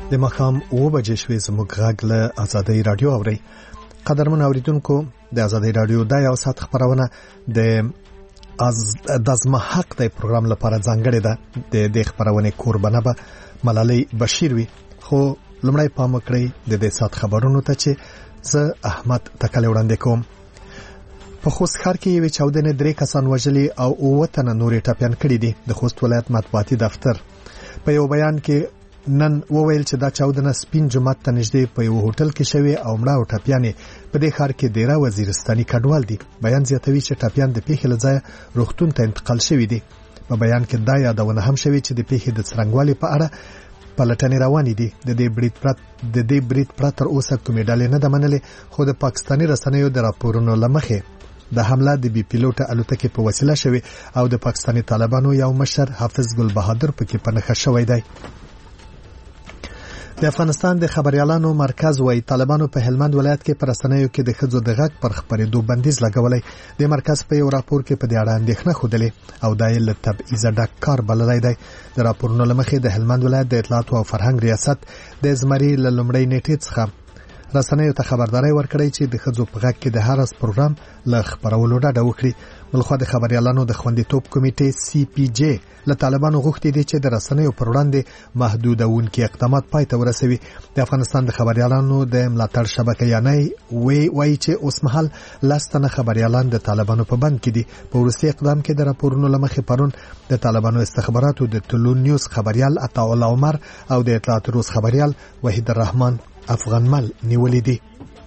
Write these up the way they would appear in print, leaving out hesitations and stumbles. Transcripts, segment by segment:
د ماښام 7 بجې شوې زموږ غږ له آزادۍ رادیو اوري. قدرمن اوریدونکو د آزادۍ رادیو د یو ساعت خبرونه د زما حق د پروګرام لپاره ځانګړې ده. د خبرونه قربانه به ملالۍ بشیر وي. خو لمړی پام وکړئ د دې ساعت خبرونو ته چې زه احمد تکل وړاندې کوم. په خوست ښار کې یو چاودنه 3 کسان وژلي او 9 تنه نورې ټپيان کړي دي. د خوست ولایت مطبوعاتي دفتر په یو بیان کې نن وویل چې دا چاودنه سپین جمعه ته نږدې په یو هوټل کې شوې او مړه او ټپيان په دې ښار کې ډیره وزیرستاني کډوال دي. بیان زیاتوي چې ټپيان د پیښې له ځایه روغتون ته انتقال شوي دي. په بیان کې دا یادونه هم شوې چې د پیښې د څرنګوالي په اړه پلټنې روانې دي. د دې برید پرته تر اوسه کومې ډلې نه ده منلې، خو د پاکستاني رسنیو د راپورونو له مخې د حمله د بي پیلوټ الوتکې په وسیله شوې او د پاکستاني طالبانو یو مشر حافظ ګل بهادر پکې په نښه شوی دی. د افغانستان د خبريالانو مرکز وايي طالبانو په هلمند ولایت کې پر رسنیو کې د خځو د غږ پر خبرېدو بندیز لګولای. د مرکز په یو راپور کې په دې اړه اندېښنه خوده او دایل له تبعیض ډک کار بللای دی. د راپورونو لمخې د هلمند ولایت د اطلاعات او فرهنګ ریاست د زمري له لومړۍ نیټې څخه رسنیو ته خبرداري ورکړی چې د خځو په غږ کې د هرڅ پروګرام له خبرولو ډډه وکړي. بلخو د خبريالانو د خوندیتوب کمیټې CPJ له طالبانو غوښتي دي چې د رسنیو پر وړاندې محدودونکي اقدامات پای ته ورسوي. د افغانستان د خبريالانو د ملاتړ شبکې یانې وایي چې اوس مهال لاستنه خبريالان د طالبانو په بند کې دي. په وروستي اقدام کې د راپورونو لمخې پرون د طالبانو استخباراتو د ټولون نیوز خبريال عطا الله عمر او د اطلاعات روز خبريال وحید الرحمن افغان مل نیولې دي.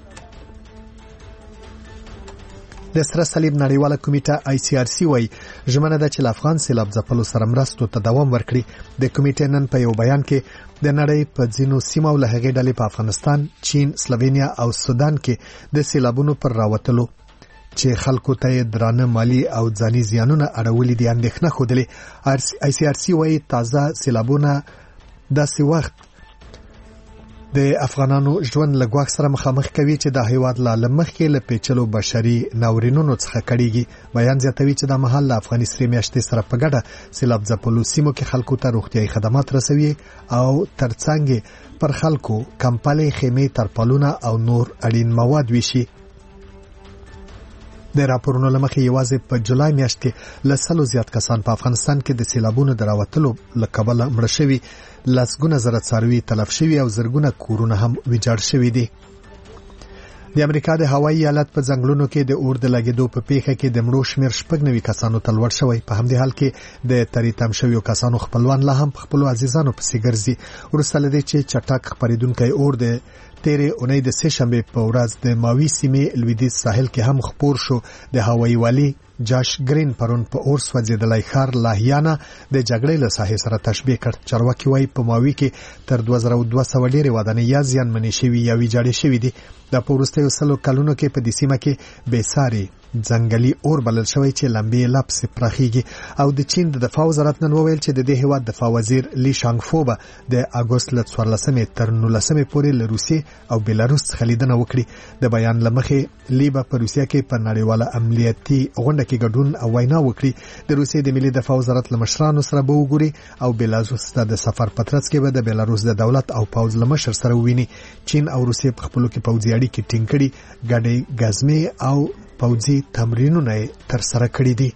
د سره صلیب نړیواله کمیټه ICRC وايي ژمنه ده چې افغان سیلاب ځپلو سره مرستو ته دوام ورکړي. د کمیټې نن په یو بیان کې د نړۍ په ځینو سیمو له هغې ډلې په افغانستان، چین، سلووینیا او سودان کې د سیلابونو پر راوتلو چې خلکو ته درانه مالی او ځاني زیانونه اړولې دي اندېښنه خوده. ICRC وايي تازه سیلابونه داسې وخت د افغانانو ژوند له ګواښ سره مخامخ کوي چې د هیواد له مخکې له پیچلو بشري ناورینونو څخه کړيږي. بیان زیاتوي چې د محل افغاني سری میاشتې سره په ګډه سیلاب ځپلو سیمو کې خلکو ته روغتيایي خدمات رسوي او ترڅنګ پر خلکو کمپلې، خیمې، ترپالونه او نور اړین مواد ویشي. د راپورونو لمخې یوازې په جولای میاشت کې لسلو زیات کسان په افغانستان کې د سیلابونو دراوتلو لکبله مړ شوي، لسګونه زره څاروي تلف شوي او زرګونه کورونه هم ویجاړ شوي دي. د امریکا د هوایي ایالت په ځنګلونو کې د اور د لګیدو په پیښه کې د مړو شمیر 90 کسانو ته لوړ شوی. په همدې حال کې د تریتم شویو کسانو خپلوان لا هم خپل عزیزانو په سي ګرځي. ورسره لدی چې چټک خبرېدونکو اور د تیرې اونۍ د سه شنبه په ورځ د ماوی سیمې لویدیځ ساحل کې هم خپور شو. د هوایي والی جاش گرین پرون په اور سوځیدلای ښار لاهیانا د جګړې له ساحې سره تشبیه کړ. چارواکي وايي په ماوی کې تر 2200 ډېرې ودانۍ یا زیانمنې شوي یا ویجاړې شوي دي. د پورستیو سلو کلونو کې په دې سیمه کې بېساري ځنګلي اور بلل شوی چې لمبې لپس پراخيږي. او د چین د دفاع وزارت نن وویل چې د دې هیواد دفاع وزیر لی شانګفو به د اگست له 14 تر 19 پورې له روسیې او بلاروس څخه لیدنه وکړي. د بیان لمخې لی به په روسیه کې په نړیواله امنیتي غونډه کې ګډون او وینا وکړي. د روسیې د ملي دفاع وزارت له مشرانو سره به وګوري او بلاروس ته د سفر پترڅ کې به د بلاروس د دولت او پوځ له مشر سره وویني. چین او روسیې په خپلو کې پوځي اړیکې ټینګ کړي، ګډې غزمې او پوځي تمرینونه تر سره کړی دي.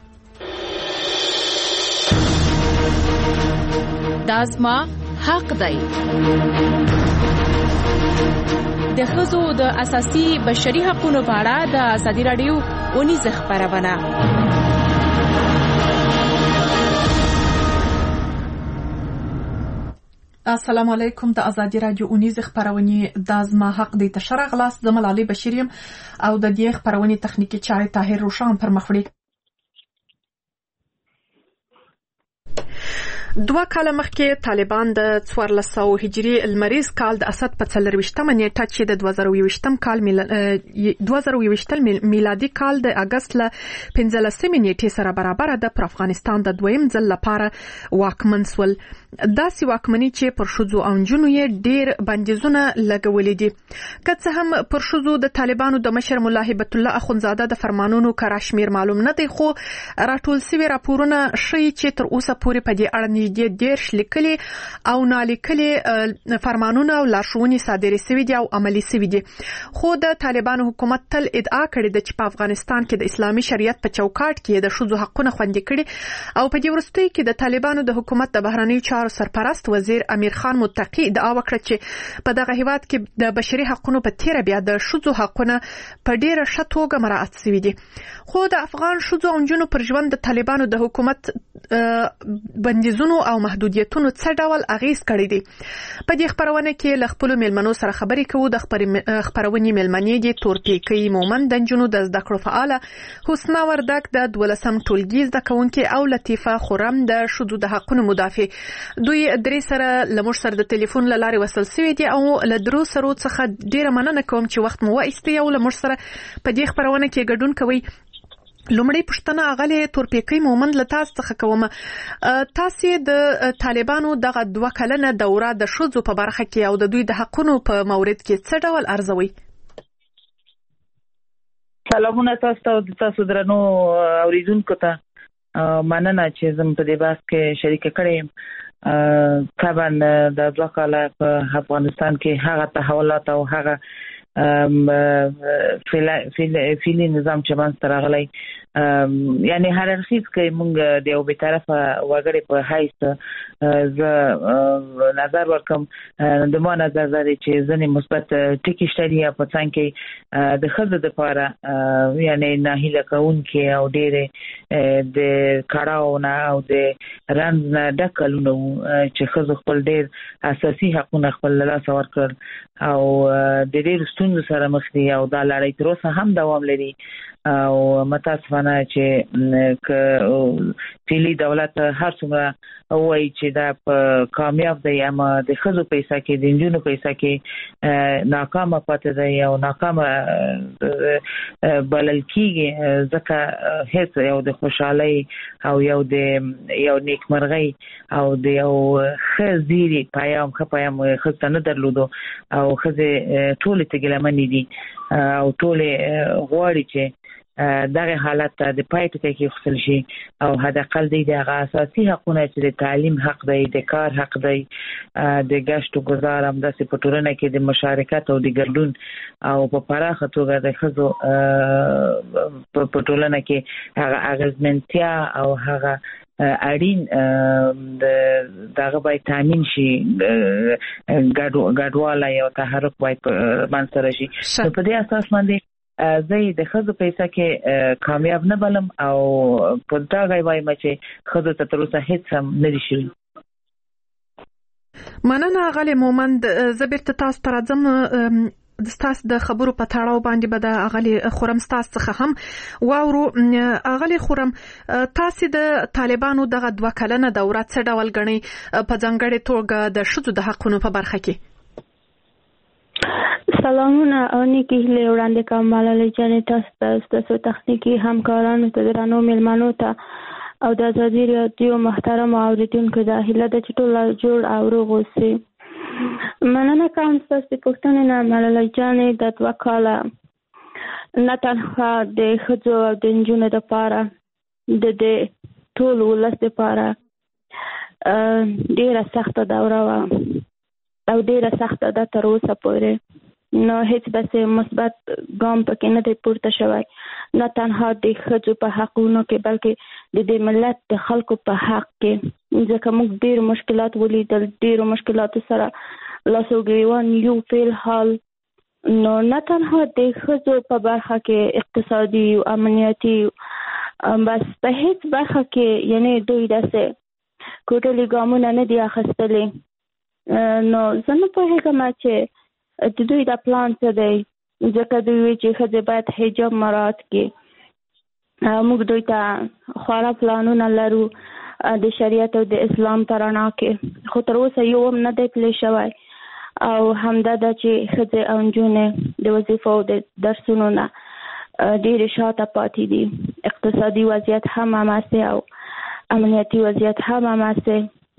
دازما حق دی. د ښځو د اساسي بشري حقوقو په اړه د ازادي رادیو اونیزه خبرونه. السلام علیکم. د ازادي رادیو اونیزه خبرونه د ازما حق دی تشرغ لاس د ملالۍ بشیریم او د دې خبرونه تخنیکی چای طاهر روشان پر مخوړي. 2 کال مخکې طالبان د 1400 هجری المریز کال د اسد په 24مه نیټه چې د 2020 کال 2020 میلادي کال د اگست له 15مه نیټې سره برابر ده پر افغانستان د دویم ځل لپاره واکمن سول. داسې واکمني چې پر ښځو او نجونو یې ډېر بندیزونه لګولي دي. که څه هم پر ښځو د طالبانو د مشر ملا هیبت الله اخونزاده د فرمانونو کره شمیر معلوم نه دی، خو راټول سوي راپورونه ښیي چې تر اوسه پورې په دې اړه نږدې 10 لیکلي او نالیکلي فرمانونه او لارښوونې صادرې سوي دي او عملي سوي دي. خو د طالبانو حکومت تل ادعا کړې ده چې په افغانستان کې د اسلامي شریعت په چوکاټ کې د ښځو حقونه خوندي کړي او په دې وروستیو کې د طالبانو د حکومت د بهرنیو چارو سرپرست وزیر امیر خان متقی ادعا وکړه چې په دغه هیواد کې د بشري حقونو په تیره بیا د ښځو حقونه په ډیره ښه توګه مراعات شوي دي. خو د افغان ښځو او نجونو پر ژوند د طالبانو د حکومت بندیزونو او محدودیتونو څه ډول اغیز کړی دی. په دې خبرونه کې له خپلو میلمنو سره خبرې کوو. د خبرونې میلمنې دي تورپیکۍ مومند د نجونو د زده کړو فعاله، حسنا وردک د 12م ټولګي زده کوونکې او لطیفه خورم د ښځو د حقونو مدافع. دوی درې سره له موږ سره د ټلیفون له لارې وصل شوي دي او له درو سرو څخه ډیره مننه کوم چې وخت مو وایستی او له موږ سره په دې خبرونه کې ګډون کوئ. لومړی پوښتنه اغلې تورپیکۍ مومند له تاسو څخه کوم. تاسو د طالبانو دغه 2 کلنه دوره د ښځو په برخه کې او د دوی د حقونو په مورد کې څه ډول ارزوي؟ سلامونه تاسو درنو اوریدونکو ته. مننه چې زم په دې بحث کې شریک کړم. طبعا د 2 کاله په افغانستان کې هغه تحولات او هغه فعلی نظام چې باندې راغلی، یعنی هر اړخیز کې موږ د یو به طرفه وګړي په حیث ز نظر ورکم. د ما نظر لري چې ځنې مثبت ټکي شته په څنګه کې د ښځو لپاره یعنی ناهیله کوونکې او ډېرې د کړهونه او د رنځ نه ډک کلونه چې ښځو خپل ډېر اساسي حقونه خپل له لاسه ورکړل او د ډېرو ستونزو سره مخ دي او دا لړۍ تر اوسه هم دوام لري. او متاسفانه چې فعلی دولت هر څومره وایي چې دا کامیاب دی اما د ښځو په حصه کې د نجونو په حصه کې ناکامه پاتې دی او ناکامه بلل کېږي، ځکه هیڅ یو د خوشحالۍ او یو نیکمرغۍ او د یو ښه زیری پیام ښځو ته نه درلودو او ښځې ټولې تګلمنې دي او ټولې غواړي چې دغه حالت ته د پای ټکی کې خپل شي او حداقل د هغه اساسي حقونه چې د تعلیم حق دی، د کار حق دی، د ګشت او گذار هم داسې په ټولنه کې د مشارکت او د ګډون او په پراخه توګه د ښځو په ټولنه کې هغه اغیزمنتیا او هغه اړین دغه باید تامین شي، ګډوالی او تحرک باید منځته راشي. په دې اساس باندې زه د ښځو په حصه کې کامیاب نه بلم او په دغه وایم چې ښځو ته تر اوسه هیڅ هم نه دي شوي. مننه اغلې مومند. زه بیرته تاسو ته راځم. ستاسو د خبرو په تړاو باندې به د اغلې خورم ستاسو څخه هم واورو. اغلې خورم، تاسو د طالبانو دغه 2 کلنه دوره څه ډول ګڼئ په ځانګړې توګه د ښځو د حقونو په برخه کې؟ سلامونه او نیکی هیلې وړاندې کوم ملالۍ جانې تاسو تخنیکي همکارانو ته، درنو میلمنو ته او د ازادي راډیو محترم اوریدونکو ته هیله ده چې ټول جوړ او روغ اوسئ. مننه کوم ستاسو پوښتنې نه ملالۍ جانې. د 2 کاله نه تنها د ښځو او د نجونو لپاره د ټول ولس لپاره ډېره سخته دوره وه او ډېره سخته ده تر اوسه پورې. نو هیڅ داسې مثبت ګام پکې نه دی پورته شوی، نه تنها د ښځو په حقونو کې بلکې د دې ملت د خلکو په حق کې، ځکه موږ ډېر مشکلات ولیدل، ډېرو مشکلاتو سره لاس او ګریوان یو فعل حال. نو نه تنها د ښځو په برخه کې اقتصادي او امنیتي بس په هیڅ برخه کې یعنی دوی داسې کوټلي ګامونه نه دي اخیستلي. نو زه نه پوهېږم چې د دوی دا پلان څه دی، ځکه دوی وایي چې ښځې باید حجاب مراعات کړي. موږ دوی ته خورا پلانونه لرو د شریعت او د اسلام په رڼا کې، خو تر اوسه یو هم نه دی پلی شوی. او همدا ده چې ښځې او نجونې د وظیفو او د درسونو نه ډېرې شاته پاتې دي. اقتصادي وضعیت هم هماسې او امنیتي وضعیت هم هماسې.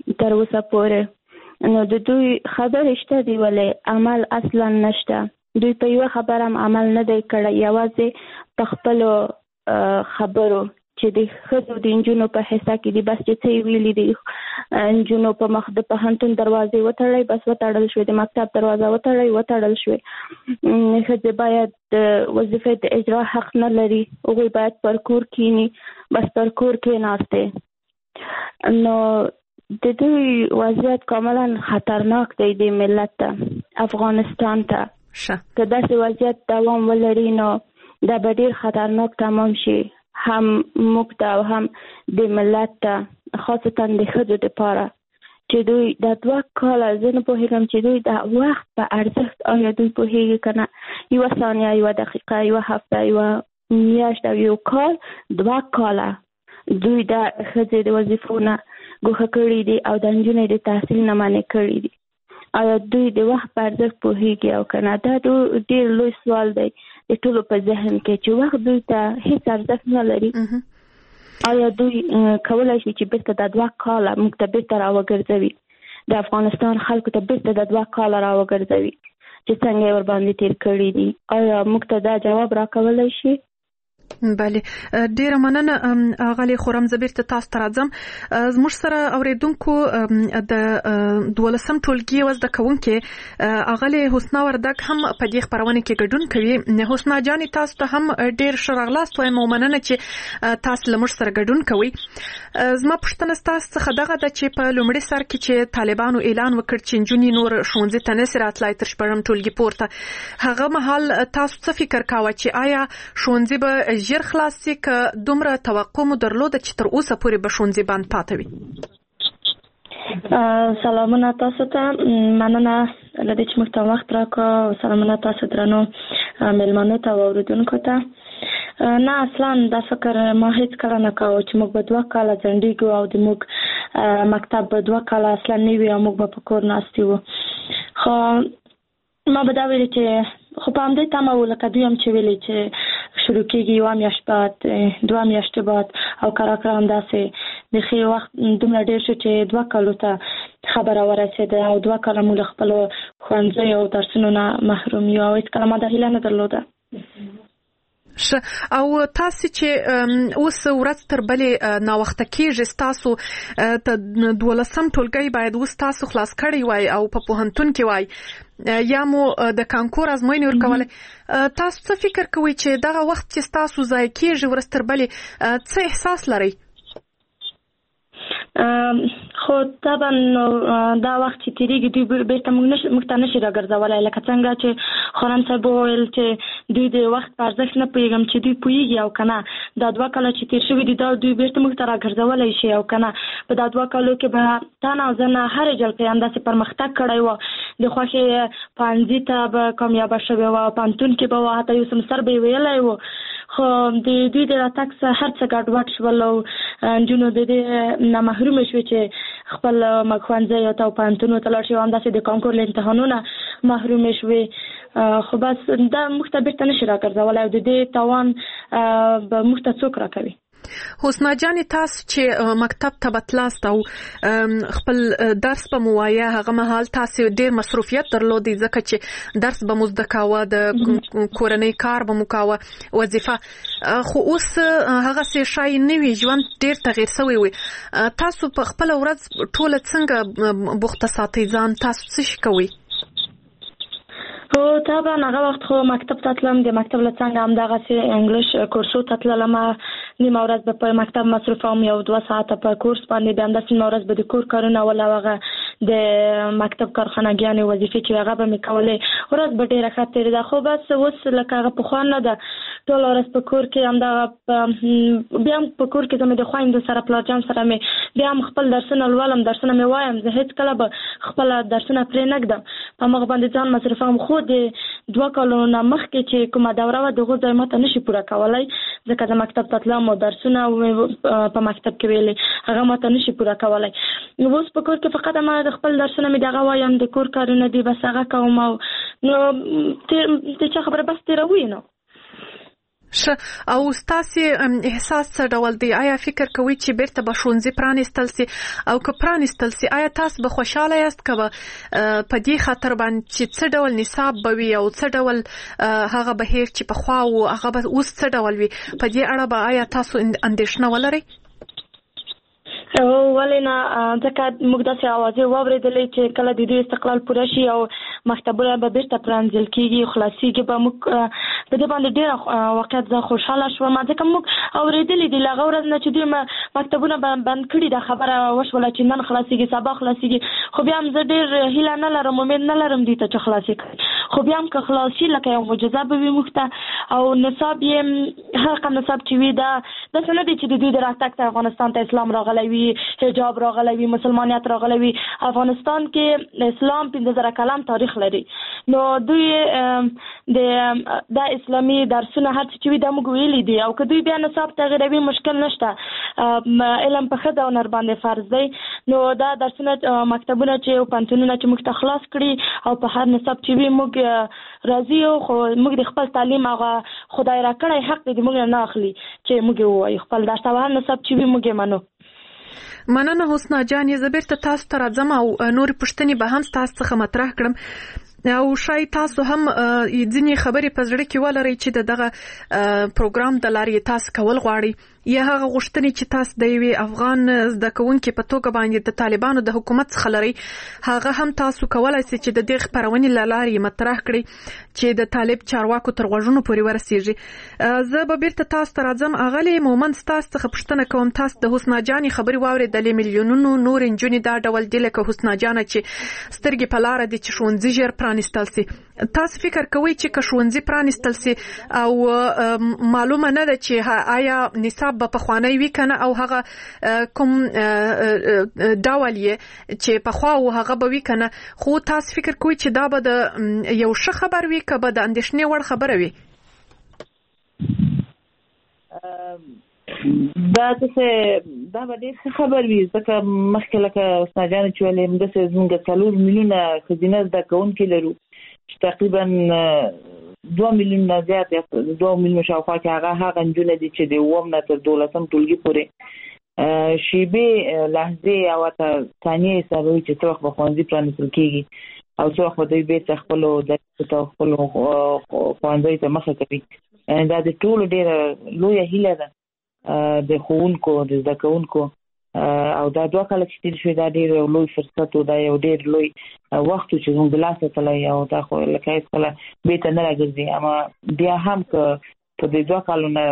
تر اوسه پورې نو د دوی خبرې شته دي ولې عمل اصلا نشته. دوی په یو خبره هم عمل نه دی کړی، یوازې په خپلو خبرو چې د ښځو د نجونو په حصه کې دي بس چې څه ویلي دي نجونو په مخ د پوهنتون دروازې وتړئ، بس وتړل شوې، د مکتب دروازه وتړل شوې. ښځې باید د وظیفې د اجرا حق نه لري، هغوی باید پر کور کینی، بس پر کور کېناستې. نو د دوی وضعیت کاملا خطرناک دی د ملت ته، افغانستان ته. که داسې وضعیت دوام ولري نو دا به ډېر خطرناک تمام شي، هم موږ ته او هم د ملت ته، خاصتا د ښځو دپاره چې دوی د 2 کاله زه نه پوهېږم چې دوی د وخت په ارزښت آیا دوی پوهېږي که نه. 1 ثانیه، 1 دقیقه، 1 هفته، 1 میاشت او 1 کال، 2 کاله دوی د ښځې د وظیفو نه ګوښه کړي دي او د نجونې د تحصیل نه منع کړي دي. آیا دوی د وخت په ارزښت پوهېږي او که نه؟ دا ډېر لوی سوال دی د ټولو په ذهن کې چې وخت دوی ته هېڅ ارزښت نه لري. آیا دوی کولی شي چې بیرته د 2 کاله موږ ته بیرته راوګرځوي، د افغانستان خلکو ته بیرته د 2 کاله راوګرځوي چې څنګه یې ورباندې تیر کړي دي؟ آیا موږ ته دا جواب راکولی شي؟ بله، ډیره مننه اغلی خورم. زه بیرته تاسو ته راځم. زموږ سره اوریدونکو د 12م ټولګي یوه زده کوونکې اغلی حسنا وردګ هم په دې خپرونه کې ګډون کوي. حسنا جانې، تاسو ته هم ډیر ښه راغلاست وایم او مننه چې تاسو له موږ سره ګډون کوئ. زما پوښتنه ستاسو څخه دغه ده چې په لومړي سر کې چې طالبانو اعلان وکړ چې نجونې نور ښوونځي ته نشي راتلای تر 4م ټولګي پورته، هغه مهال تاسو څه فکر کاوه چې آیا ښوونځي به ژر خلاص شي که دومره توقع مو درلوده چې تر اوسه پورې به ښوونځي بند پاته وي؟ سلامونه تاسو ته، مننه له دې چې موږ ته وخت راکړو. سلامونه تاسو درنو مېلمنو ته او اوریدونکو ته. نه، اصلا دا فکر ما هیڅ کله نه کاوه چې موږ به 2 کاله ځنډېږو او د موږ مکتب به 2 کاله اصلا نه وي او موږ به په کور ناستې وو. خو ما به دا ویلي چې خو په همدې تمه وو لکه دوی هم چې ویلي چې شروع کېږي 1 میاشت بعد، 2 میاشتې بعد، او کراکړه همداسې بیخي وخت دومره ډېر شو چې 2 کالو ته خبره ورسېده او 2 کاله مو له خپلو ښوونځیو او درسونو نه محروم یو او هېڅکله ما دا هیله نه درلوده. او تاسو چې اوس ورځ تر بلې ناوخته کېږي، ستاسو ته 12م ټولګی باید اوس تاسو خلاص کړی وای او په پوهنتون کې وای یا مو د کانکور ازموینې ورکولې. تاسو څه فکر کوئ چې دغه وخت چې ستاسو ضایع کېږي ورځ تر بلې څه احساس لرئ؟ خو طبعا دا وخت چې تیریږي دوی بیرته موږ ته نشي راګرځولی، لکه څنګه چې خورم صاحب وویل چې دوی د وخت په ارزښت نه پوهېږم چې دوی پوهېږي او که نه دا 2 کاله چې تیر شوي دي دا دوی بیرته موږ ته راګرځولی شي او که نه په دا 2 کالو کې به تنه او زنه هرې جلقې همداسې پرمختګ کړی وه، د خوښې پوهنځي ته به کامیابه شوې وه، پوهنتون کې به وه، حتی یو سمستر به یې ویلی وو. خو د دوی د راتګ څخه هر څه ګډوډ شول او نجونو د دې نه محرومې شوې چې خپل ښوونځیو ته او پوهنتونو ته لاړ شي، همداسې د کانکور له امتحانونه محرومې شوې. خو بس دا موږ ته بیرته نشي راګرځولی او د دې تاوان به موږ ته څوک راکوي. حسنا جانې، تاسو چې مکتب ته به تلاست او خپل درس به مو وایه، هغه مهال تاسو ډېر مصروفیت درلودی ځکه چې درس به مو زده کاوه، د کورنۍ کار به مو کاوه، وظیفه. خو اوس هغسې شی نه وي، ژوند ډېر تغیر شوی وي. تاسو په خپله ورځ ټوله څنګه بوخته ساتئ ځان؟ تاسو څه شي کوئ؟ خو طبعا هغه وخت خو مکتب ته تلم، د مکتب له څنګه همدغسې انګلیش کورسو ته تللم، نیمه ورځ به په مکتب مصروفه وم، 2 ساعته په کورس باندې، بیا همداسې نیمه ورځ به د کور کارونه ول او هغه د مکتب کارخانګیانې وظیفې چې هغه به مې کولې، ورځ به ډېره ښه تېرېده. خو بس اوس لکه هغه پخوا نه ده، ټوله ورځ په کور کې همدغه بیا هم په کور کې زه مې د خویندو سره پلارجان سره مې بیا هم خپل درسونه لولم، درسونه مې وایم، زه هېڅکله به خپله درسونه پرې نه ږدم، په همغه باندې ځان مصروفه وم. خو د 2 کالونو نه مخکې چې کومه دوره وه د هغو ځای ما ته نشي پوره کولی، ځکه زه مکتب ته تلم او درسونه په مکتب کې ویلې هغه ما ته نشي پوره کولی. اوس په کور کې فقط ما د خپل درسونه مې دغه وایم، د کور کارونه دي بس هغه کوم او نو د چا خبره بس تېروي نو. او ستاسو احساس څه ډول دی؟ آیا فکر کوئ چې بیرته به ښوونځي پرانیستل سي؟ او که پرانیستل سي آیا تاسو به خوشاله یاست که به په دې خاطر باندې چې څه ډول نصاب به وي او څه ډول هغه بهیر چې پخوا و هغه به اوس څه ډول وي؟ په دې اړه به آیا تاسو اندېښنه ولرئ؟ ولې نه، ځکه موږ داسې اوازې واورېدلې چې کله د دوی استقلال پوره شي او مکتبونه به بیرته پرانیستل کېږي او خلاصېږي به موږ په دې باندې ډېره واقعیت زه خوشحاله شوم، ځکه موږ اورېدلې دي له هغه ورځ نه چې دوی مکتبونه بند کړي دا خبره وشوله چې نن خلاصېږي سبا خلاصېږي، خو بیا هم زه ډېر هیله نه لرم، امید نه لرم دوی ته چې خلاصې کړي، خو بیا هم که خلاص شي لکه یو معجزه به وي موږ ته. او نصاب یې هر رقم نصاب چې وي دا داسې نه دی چې د دوی د راتګ ته افغانستان ته اسلام راغلی وي، حجاب راغلی وي، مسلمانیت راغلی وي. افغانستان کې اسلام 15,000 کلن تاریخ لري، نو دوی د اسلامي درسونه هر څه چې وي دا موږ ویلي دي، او که دوی بیا نصاب تغیروي مشکل نشته، علم په ښځه او نر باندې فرض دی. نو دا درسونه مکتبونه چې او پوهنتونونه چې موږ ته خلاص کړي او په هر نصاب چې وي موږ راضي یو، خو موږ د خپل تعلیم هغه خدای راکړی حق دی موږ نه اخلي چې موږ ووایو خپل درس او هر نصاب چې وي موږ یې منو. مننه حسنا جانې، زه بیرته تاسو ته راځم او نورې پوښتنې به هم تاسو څخه مطرح کړم او شاید تاسو هم ځینې خبرې په زړه کې ولرئ چې دغه پروګرام د لارې تاسو کول غواړئ یا هغه غوښتنې چې تاسو د یوې افغان زده کوونکي په توګه باندې د طالبانو د حکومت څخه لرئ هغه هم تاسو کولای شئ چې د دې خپرونې له لارې مطرح کړئ چې د طالب چارواکو تر غوږونو پورې ورسیږي. زه به بیرته تاسو ته راځم. اغلې مومند تاسو څخه پوښتنه کوم، تاسو د حسنا جانې خبرې واورېدلې، میلیونونو نور نجونې دا ډول دي لکه حسنا جانه چې سترګې په لاره دي چې ښوونځي ژر پرانیستل سي. تاسو فکر کوئ چې که ښوونځي پرانیستل سي او معلومه نه ده چې آیا نصاب به پخوانی وي کنه او هغه کوم ډول یې چې پخوا و هغه به وي کنه، خو تاسو فکر کوئ چې دا به د یو ښه خبر وي که به د اندېښنې وړ خبره وي؟ دا به ډېر ښه خبر وي، ځکه مخکې لکه حسنا جانه چې ویلې همداسې زموږ 4 میلیونه ښځینه زده کوونکي لرو چې تقریبا 2 میلیونه زیات 2 میلیونه شاوخوا کې هغه نجونې دي چې د 9 نه تر 12 ټولګي پورې شیبې لحظې او ثانیې حسابوي چې څه وخت به ښوونځي پرانیستل کېږي او څه وخت به دوی بېرته خپلو درسو ته خپلو ښوونځیو ته مخه کوي. دا د ټولو ډېره لویه هیله ده د ښوونکو د زده کوونکو، او دا 2 کاله چې تېر شوي دا ډېر لوی فرصت و، دا یو ډېر لوی وخت و چې زموږ د لاسه تللی او دا خو لکه هېڅکله بېرته نه راګرځي. اما بیا هم که په دې 2 کالو نه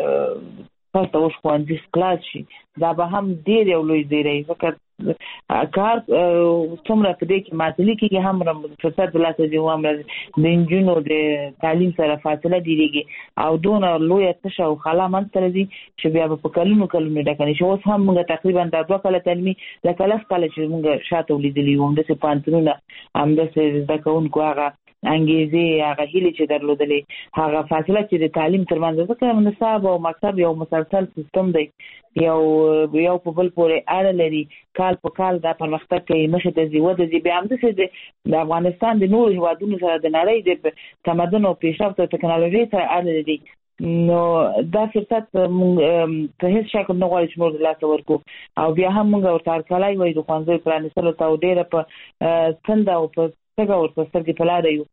پس ته اوس ښوونځي خلاص شي دا به هم ډېر یو لوی زیری، ځکه کار څومره په دې کې معطلي کېږي هم فرصت د لاسه ځي، هم د نجونو د تعلیم سره فاصله ډېرېږي او دونه لویه تشه او خلا منځته راځي چې بیا به په کلونو ډکه نه شي. اوس هم موږ تقریبا دا 2 کاله تعلیمي لکه 10 کاله چې موږ شاته ولیدلي وو، همداسې پوهنتونونه همداسې زده کوونکو هغه انګیزې هغه هیلې چې درلودلې هغه فاصله چې د تعلیم ترمنځ، ځکه نصاب او مکتب یو مسلسل سیستم دی، یو په بل پورې اړه لري، کال په کال دا پرمختګ کوي، مخې ته ځي، وده ځي. بیا همداسې د افغانستان د نورو هېوادونو سره د نړۍ د تمدن او پیشرفت او ټکنالوژۍ سره اړه لري. نو دا فرصت په هیڅ شکل نه غواړي چې موږ د لاسه ورکړو او بیا هم موږ ورته هرکلی وایو د ښوونځیو پرانیستلو ته او ډېره په تنده او په څنګه ورته سترګې په لاره یو.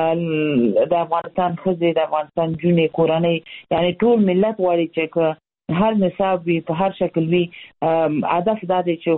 د افغانستان ښځې، د افغانستان نجونې، کورنۍ، یعنې ټول ملت غواړي چې هر نصاب وي په هر شکل وي. هدف دا دی چې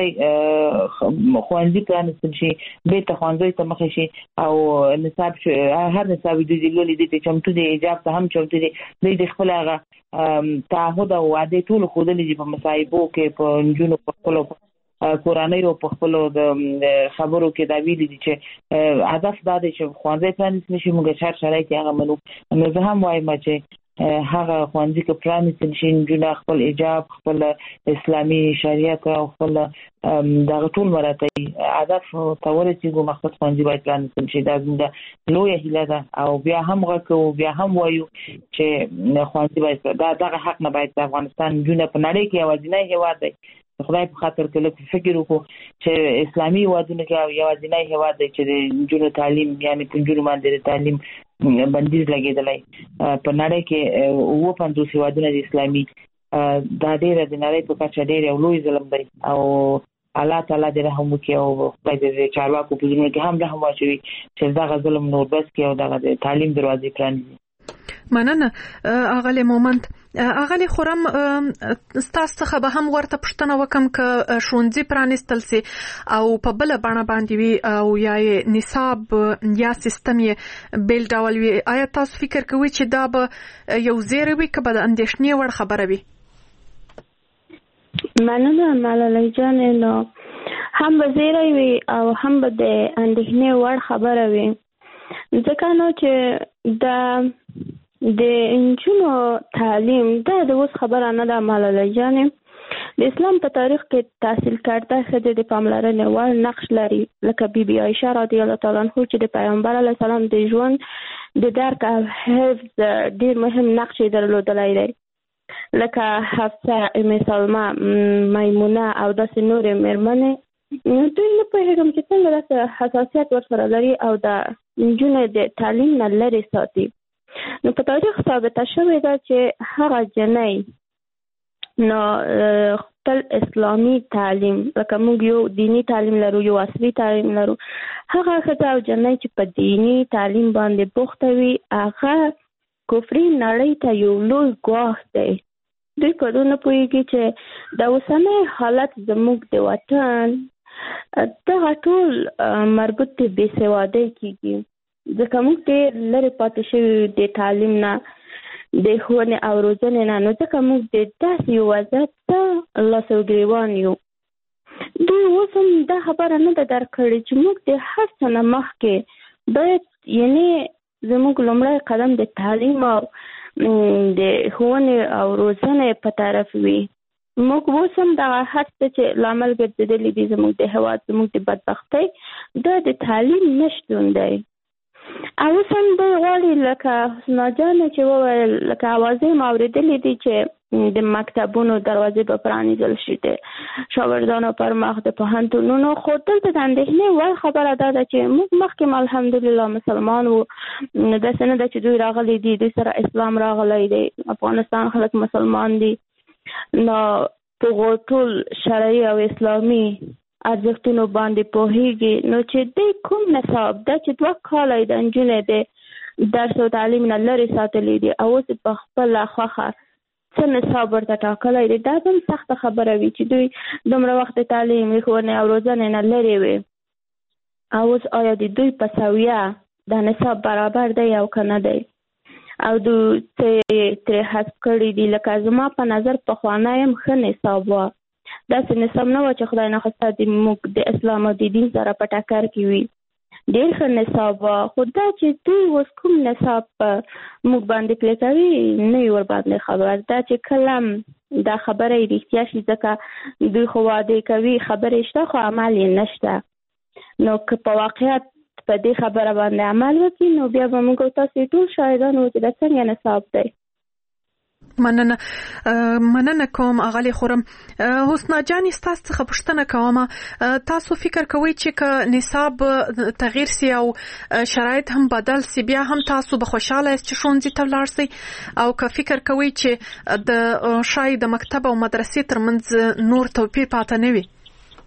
ښوونځي پرانیستل شي، بېرته ښوونځیو ته مخه شي او نصاب هر نصاب دوی د لولي دي چې چمتو دي، ایجاب ته هم چمتو دي. دوی د خپل هغه تعهد او وعدې ټولو ښودلې دي په مصاحبو کې، په نجونو په خپلو کورنۍ او په خپلو د خبرو کې دا ویلي دي چې هدف دا دی چې ښوونځی پرانیستل شي، موږ هر شرایط یې هغه منو. نو زه هم وایم چې هغه ښوونځي که پرانیستل شي، نجونه خپل ایجاب، خپل اسلامي شریعت او خپل دغه ټول مراتب هدف ته ورسېږو، مقصد ښوونځي باید پرانیستل شي. دا زموږ لویه هیله ده او بیا هم غږ کوو، بیا هم وایو چې ښوونځي باید دغه حق نه باید د افغانستان نجونه په نړۍ کې یوازینی هېواد دی خدای په خاطر کې لږ فکر وکړو چې اسلامي هېوادونو کې یوازینی هېواد دی چې د نجونو تعلیم، یعنې په نجونو باندې د تعلیم بندیز لګیدلای په نړۍ کې 50 هیوادونه د اسلامي دا ډېر د نړۍ په کچه ډېر یو لوی ظلم دی او الله تعالی دې رحم وکړي او خدای دې چارواکو په ژوند کې هم رحم واچوي چې دا ظلم نور بس کې او دا تعلیم دروازې پرانیزي. مننه اغلی مومند. اغلی خورم ستاسو څخه به هم ورته پوښتنه وکم ک ښوونځي پرانیستل سي او په بل بڼه باندې وي او یا نصاب یا سیستم یې بیل ډول وي، آیا تاسو فکر کوئ چې دا به یو زیری وي که به د اندېښنې وړ خبره وي؟ مننه ملالۍ جان، نو هم به زیری وي او هم به د اندېښنې وړ خبره وي، ځکه نو چې د انجونو تعلیم دا د اوس خبره نه ده ملالۍ جانې. د اسلام په تاریخ کې تحصیل کرده ښځې د پاملرنې وړ نقش لري، لکه بی بی عایشه رضی الله تعالی عنها چې د پیغمبر علیه السلام د ژوند د درک او حفظ ډیر مهم نقش یې درلودلی دی، لکه حفصه، ام سلمه، میمونه او داسې نورې مېرمنې. دوی نه پوهېږم چې څنګه داسې حساسیت ورسره لري او د نجونو د تعلیم نه لرې ساتي. نو په تاریخ ثابته شوې ده چې هغه جنۍ نو خپل اسلامي تعلیم، لکه موږ یو دینی تعلیم لرو یو عصري تعلیم لرو، هغه ښځه او جنۍ چې په دینی تعلیم باندې بوخته وي هغه کفري نړۍ ته یو لوی ګواښ دی. دوی په دې نه پوهېږي چې د اوسنی حالت زموږ د وطن دغه ټول مربوط د بېسوادۍ کېږي، ځکه موږ ډېر لرې پاتې شوي د تعلیم نه، د ښوونې او روزنې نه، نو ځکه موږ د داسې یو وضعیت ته لاس او ګرېوان یو. دوی اوس هم دا خبره نه ده درک کړې چې موږ د هر څه نه مخکې باید یعنې زموږ لومړی قدم د تعلیم او د ښوونې او روزنې په طرف وي. موږ اوس هم دغه هر څه چې لامل ګرځېدلي دي زموږ د هېواد زموږ د بدبختۍ دا د تعلیم نشتون دی. او اوس هم دوی غواړي لکه حسنا جانې چې وویل، لکه اوازې مو اورېدلې دي چې د مکتبونو دروازې به پرانیزل شي د شاګردانو پر مخ د پوهنتونونو، خو دلته د اندېښنې وړ خبره دا ده چې موږ مخکې الحمدلله مسلمان وو، داسې نه ده چې دوی راغلي دي، دوی سره اسلام راغلی دی، افغانستان خلک مسلمان دي، نو په ټول شرعي او اسلامي ارزښتونو باندې پوهېږي. نو چې دوی کوم نصاب دا چې 2 کاله د نجونې د درس او تعلیم نه لرې ساتلی دي او اوس په خپله خوښه څه نصاب ورته ټاکلی دی، دا هم سخته خبره وي چې دوی دومره وخت د تعلیم، ښوونې او روزنې نه لرې وي او اوس آیا د دوی په سویه دا نصاب برابر دی او که نه دی، او دوی څه ترې حذف کړي دي. لکه زما په نظر پخوانی هم ښه نصاب وه، داسې نصاب نه وه چې خدای نخواسته موږ د اسلام او د دین سره په ټکر کې وي، ډېر ښه نصاب وه، خو دا چې دوی اوس کوم نصاب موږ باندې پلی کوي نه وي ورباندې خبر. دا چې کله دا خبره یې رښتیا شي، ځکه دوی خو وعدې کوي خبرې شته خو عمل یې نشته، نو که په واقعیت په دې خبره باندې عمل وکړي نو بیا به موږ تاسې ټول شاهدان وو چې دا څنګه نصاب دی. مننه کوم اغلی خورم. حسنا جان ستاسو څخه پوښتنه کوم، تاسو فکر کوئ چې که نصاب تغییر سي او شرایط هم بدل سي بیا هم تاسو به خوشاله یاست چې ښوونځي ته ولاړ سئ، او که فکر کوئ چې د شاید د مکتب او مدرسې ترمنځ نور توپیر پاته نه وي؟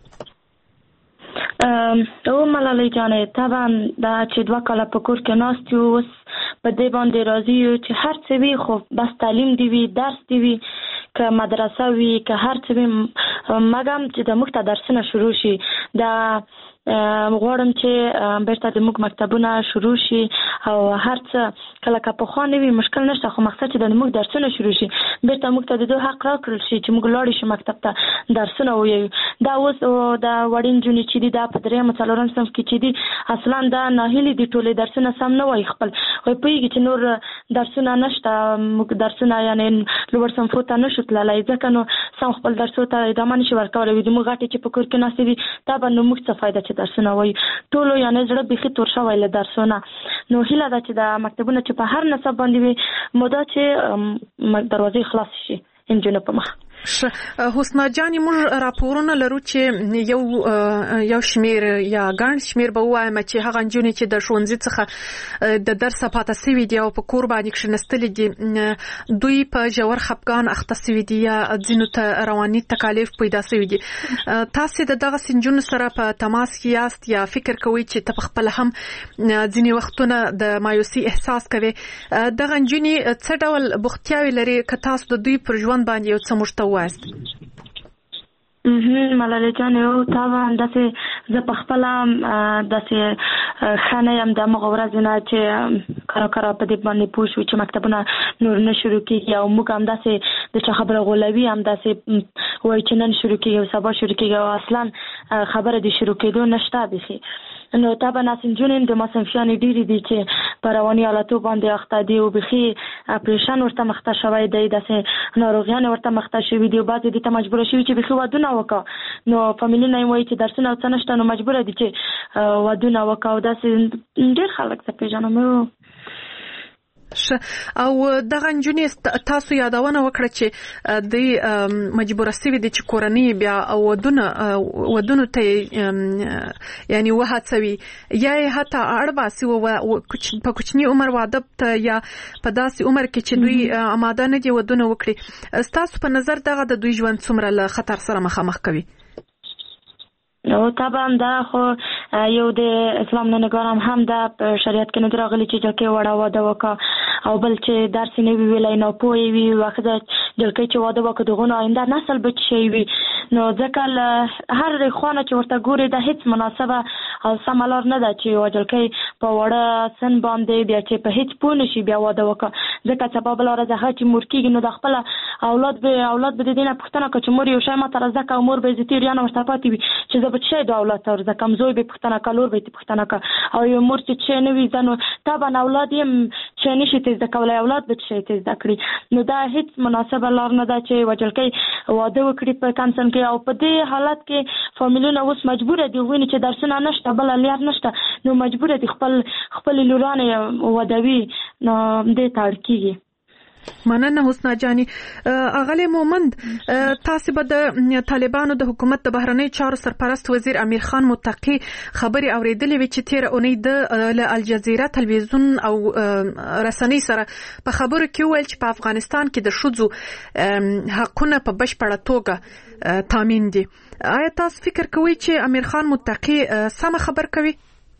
او ملالۍ جانې طبعا دا چې 2 کاله په کور کې ناست یو، اوس په دې باندې راضي یو چې هر څه وي خو بس تعلیم دی وي، درس دی وي، که مدرسه وي، که هر څه وي، مګم چې د موږ ته درسونه شروع شي. دا غواړم چې بیرته د موږ مکتبونه شروع شي او هر څه کله که پخوا نه وي مشکل نشته، خو مقصد چې د موږ درسونه شروع شي، بیرته موږ ته د دوی حق راکړل شي چې موږ لاړ شو مکتب ته درسونه ووایو. دا اوس د وړین نجونې چې دي دا په 3م 4م صنف کې چې دي اصلا دا ناهیلې دي، ټولې درسونه سم نه وایي خپل، خو پوهېږي چې نور درسونه نشته، موږ درسونه یعنې لوړ صنفو ته نشو تللی، ځکه نو سم خپل درسو ته ادامه نشي ورکولی. زموږ غټې چې په کور کې ناستې دي دا به نو موږ څه فایده چې درسونه وایي، ټولو یعنې زړه بیخي تور شوی له درسونه. نو هیله ده چې د مکتبونه چې په هر نصاب باندې وي مودا چې دروازې خلاص شي انجونو په مخ. حسنا جاني موږ راپورونه لرو چې یو شمیر یا ګڼ شمیر به وایم چې هغه نجونې چې د ښوونځي څخه د درس پاتې سوي دي او په کور باندې کښېنستلي دي دوی په ژور خفګان اخته سوي دي یا ځینو ته رواني تکالیف پیدا سوي دي. تاسو د دغه نجونو سره په تماس کې یاست یا فکر کوئ چې ته خپل هم ځینې وختونه د مایوسي احساس کوي؟ دغه نجونې څه ډول بوختیاوي لري که تاسو د دوی پر ژوند باندې یو څه موږ ته ملالۍ جان یو طبعا داسې زه په خپل داسې خانه يم د مغه ورځ نه چې کارا په دې باندې پوه شو چې مکتبونه نور نه شروع کیږي او موږ هم داسې د چا خبره غولوي هم داسې وای چې نن شروع کیږي او سبا شروع کیږي او اصلا خبره دې شروع کېدو نشته بخي. نو طبعا ناسنجونین د ماسنفیان ډیری دي چې په رواني حالتو باندې اخته دي او بخي اپریشن ورته مخته شوی دی داسې ناروغیان ورته مخته شوی دی او بعضې دې ته مجبور شوی چې بخي ودونه وکړه. نو فامیلونه یې وایي چې درسونه څه نشته نو مجبور دي چې ودونه وکړه او داسې ډېر خلک څه پیژنم. او دغه نجونې تاسو یادونه وکړه چې د مجبور سوي دي چې کورنۍ بیا او ودونو ته یعنی وهڅوي یا حتی اړباسي په کوچني عمر واده ته یا په داسې عمر کې چې دوی آماده نه دي ودونه وکړي. ستاسو په نظر دغه د دوی ژوند څومره له خطر سره مخامخ کوي؟ نو طبعا دا خو یو د اسلام نه نګارم هم د شریعت کې نه راغلي چې جکه وړه واده وکړه او بل چې درس نه ویلای نه پوي وي وخت جلکې چې واده وکړه دغه آینده نسل بچ شي وي. نو ځکه هر خوانه چې ورته ګوري د هیڅ مناسبه او سملار نه ده چې وجلکې په وړه سن باندې بیا چې په هیڅ پوه نشي بیا واده وکړه ځکه سبب لاره ده چې مور کېږي نو د خپل اولاد به د دینه پښتنه کوي چې مور یو شای ماته راځه او مور به عزت ریانه ورته پاتې وي چې زه بچی د اولاد تر ځکه کمزوی به پښتنه کلور به پښتنه کا او یو مور چې نه وي ځنو طبعا اولاد یې چې نشي تیز د کولای اولاد به چې تیز د کړی. نو دا هیڅ مناسبه لار نه ده چې وجلکې واده وکړي په کانسن کې او په دې حالت کې فامیلونه اوس مجبور دي ویني چې درسونه نشته بل لار نشته نو مجبور دي خپل لورانه ودوي نو دې تړکیږي. مننه حسنا جاني. اغلی مومند تاسو به د طالبانو د حکومت د بهرنی چارو سرپرست وزیر امیر خان متقی خبري اوریدلې وی چې تیر اونۍ د الجزیره تلویزیون او رسنۍ سره په خبرو کې ویل چې په افغانستان کې د ښځو حقونه په بشپړه توګه تامین دي. آیا تاسو فکر کوئ چې امیر خان متقی سم خبر کوي؟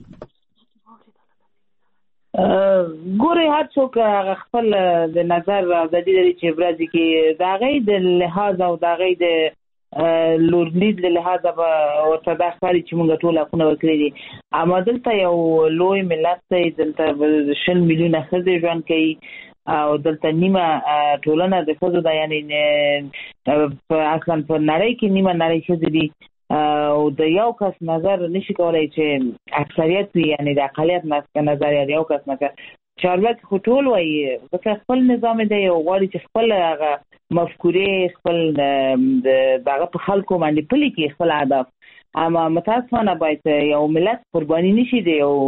ګوري هر څوک خپل د نظر ازادي لري چې ورځ کې دا غي د لحاظ او دا غي د لورنید له لحاظ به ورته دا ښکاري چې موږ ټول حقونه ورکړي دي. اما دلته یو لوی ملت دی دلته 100 میلیونه ښځې ژوند کوي او دلته نیمه ټولنه د ښځو ده یعنی اصلا په نړۍ کې نیمه نړۍ ښځې دي او د یو کس نظر نشي کولای چې اکثریت وي یعنی د اقلیت نظر یو کس نظر چارواکي خو ټول وایي ځکه خپل نظام دی او غواړي چې خپل هغه مفکورې خپل دغه په خلکو باندې پلي کړي خپل اهداف. اما متاسفانه باید یو ملت قرباني نشي دی یو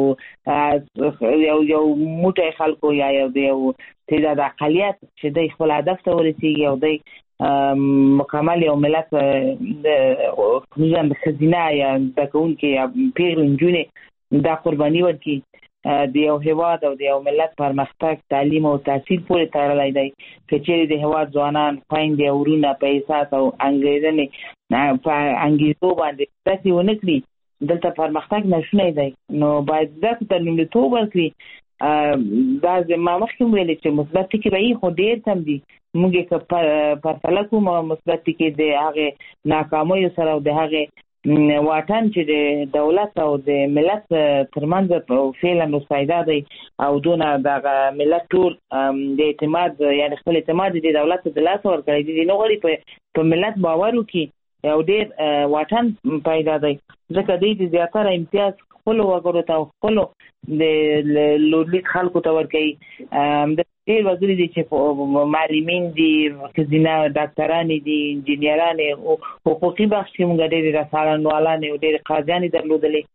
موټی خلکو یا یو تعداد اقلیت چې د خپل هدف ته ورسیږي او د مکمل یو ملت خصوصا د خزینه یا د کوونکې یا پیغلې نجونې دا قرباني ورکړي د یو هیواد او د یو ملت پرمختګ تعلیم او تحصیل پورې تړلی دی. که چیرې د هیواد ځوانان خویندې او ورونه په احساس او انګریزنې په انګیزو باندې داسې ونه کړي دلته پرمختګ نشونی دی نو باید داسې ته لومړیتوب ورکړي. دا ما مخکې ویلې چې مثبت ټکي به یې خو ډېر کم دي. موږ یې که پرتله کوو مثبت ټکي د هغې ناکامیو سره او د هغې واټن چې د دولت او د ملت ترمنځ فعلا مستعده دی او دونه دغه ملت ټول د اعتماد یعنی خپل اعتماد د دولت د لاسه ورکړی دي نو غواړي په ملت باور وکړي او ډېر واټن پیدا دی ځکه دوی د زیاتره امتیاز خپلو وګړو ته او خپلو د لورلید خلکو ته ورکوي. د ډېر وګړي دي چې معلمین دي ښځینه ډاکټرانې دي انجینرانې حقوقي بخش کې موږ ډېرې رسالنوالانې او ډېرې قاضیانې درلودلې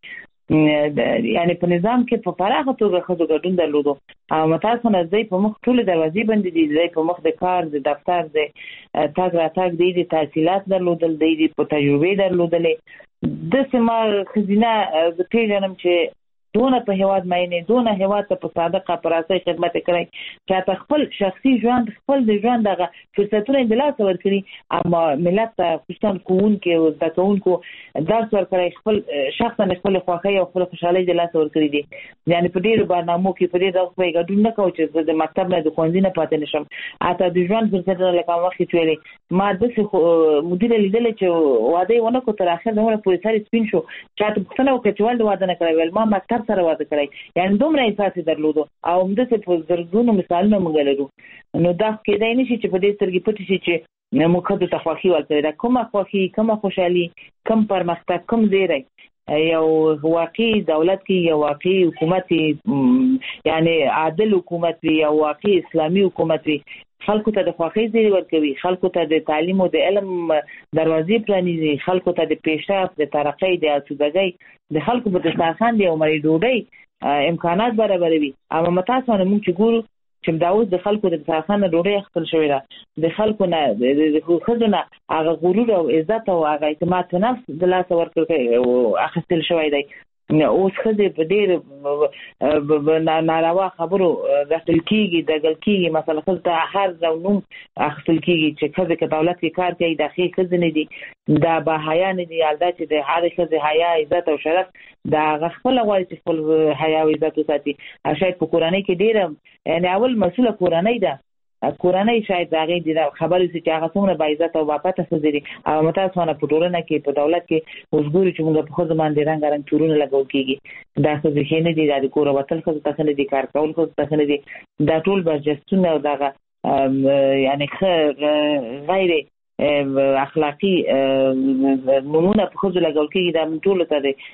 یعنی په نظام کې په پراخه توګه خزو ګډون درلودو او متاسفانه دوی په مخ ټول دروازې بندې دي، دوی په مخ د کار د دفتر د تاګ راتاګ د تحصیلات درلودل، د په تجربه درلودلې د سما خزینه د پیژنم چې دونه په هواد مینه دونه هواد ته په صادقه پراسه خدمت کوي چې تا خپل شخصي ژوند خپل د ژوند دغه فرصتونه د لاس ورکړي، اما ملت ته خصوصا کوونکې او د کوونکو درس ورکړي خپل شخصا خپل خوښي او خپل خوشحالي د لاس ورکړي دي. یعنی په ډیرو برنامو کې په دې ډول په ګډون نه کوي چې د مکتب نه د خوندې نه پاتې نشم، اته د ژوند فرصتونه لکه وخت ویلې ما د مدیر لیدل چې واده ونه کو تر اخر نه پوره ساري سپین شو چې ته پښتنه وکړي چې ولې واده نه کوي، ما مکتب سره واده کړی، یعنی دومره احساس درلودو او موږ څه په زرګونو مثالونه موږ لرو. نو دا کېدای نشي چې په دې سترګې پټ شي چې موږ خو د تخواخي ورته دا کومه خوخي کومه خوشحالي کم پرمختګ کم زیری یو واقعي دولت کې یو واقعي حکومت یعنی عادل حکومت وي، یو واقعي اسلامي حکومت وي، خلکو ته د خوښۍ زیری ورکوي، خلکو ته د تعلیم او د علم دروازې پرانیزي، خلکو ته د پیشرفت د ترقۍ د آسودګۍ د خلکو په دسترخوان دی او مړۍ ډوډۍ امکانات برابروي. اما متاسفانه موږ چې ګورو چې دا اوس د خلکو د دسترخوان ډوډۍ اخیستل شوې ده، د خلکو نه د ښځو نه هغه غرور او عزت او هغه اعتماد په نفس د لاسه ورکړل او اخیستل شوی دی. اوس ښځې په ډېر ناروا خبرو داخل کېږي، دګل کېږي، مثلا ښځو ته هر ډول نوم اخیستل کېږي چې ښځې که دولت کې کار کوي دا ښې ښځې نه دي، دا به حیا نه دي، دا چې د هرې ښځې حیا عزت او شرف دا هغه خپله غواړي چې خپل حیا او عزت وساتي. شاید په کورنۍ کې ډېره یعنې اول مسؤله کورنۍ ده، کورنۍ شاید هغه د خبرې چې هغه څومره با عزت او با پته سوزري او متاسفانه په ټولنه کې په دولت کې اوس ګوري چې موږ په خو زمان دي رنګ رنګ تورونه لګول کېږي، دا څه ځکه نه دي د کور وتل خو څه نه دي، کار کول خو څه نه دي، دا ټول برجستونه او دغه یعنی غیر اخلاقی نمونه په خود لګول کېږي، دا ټول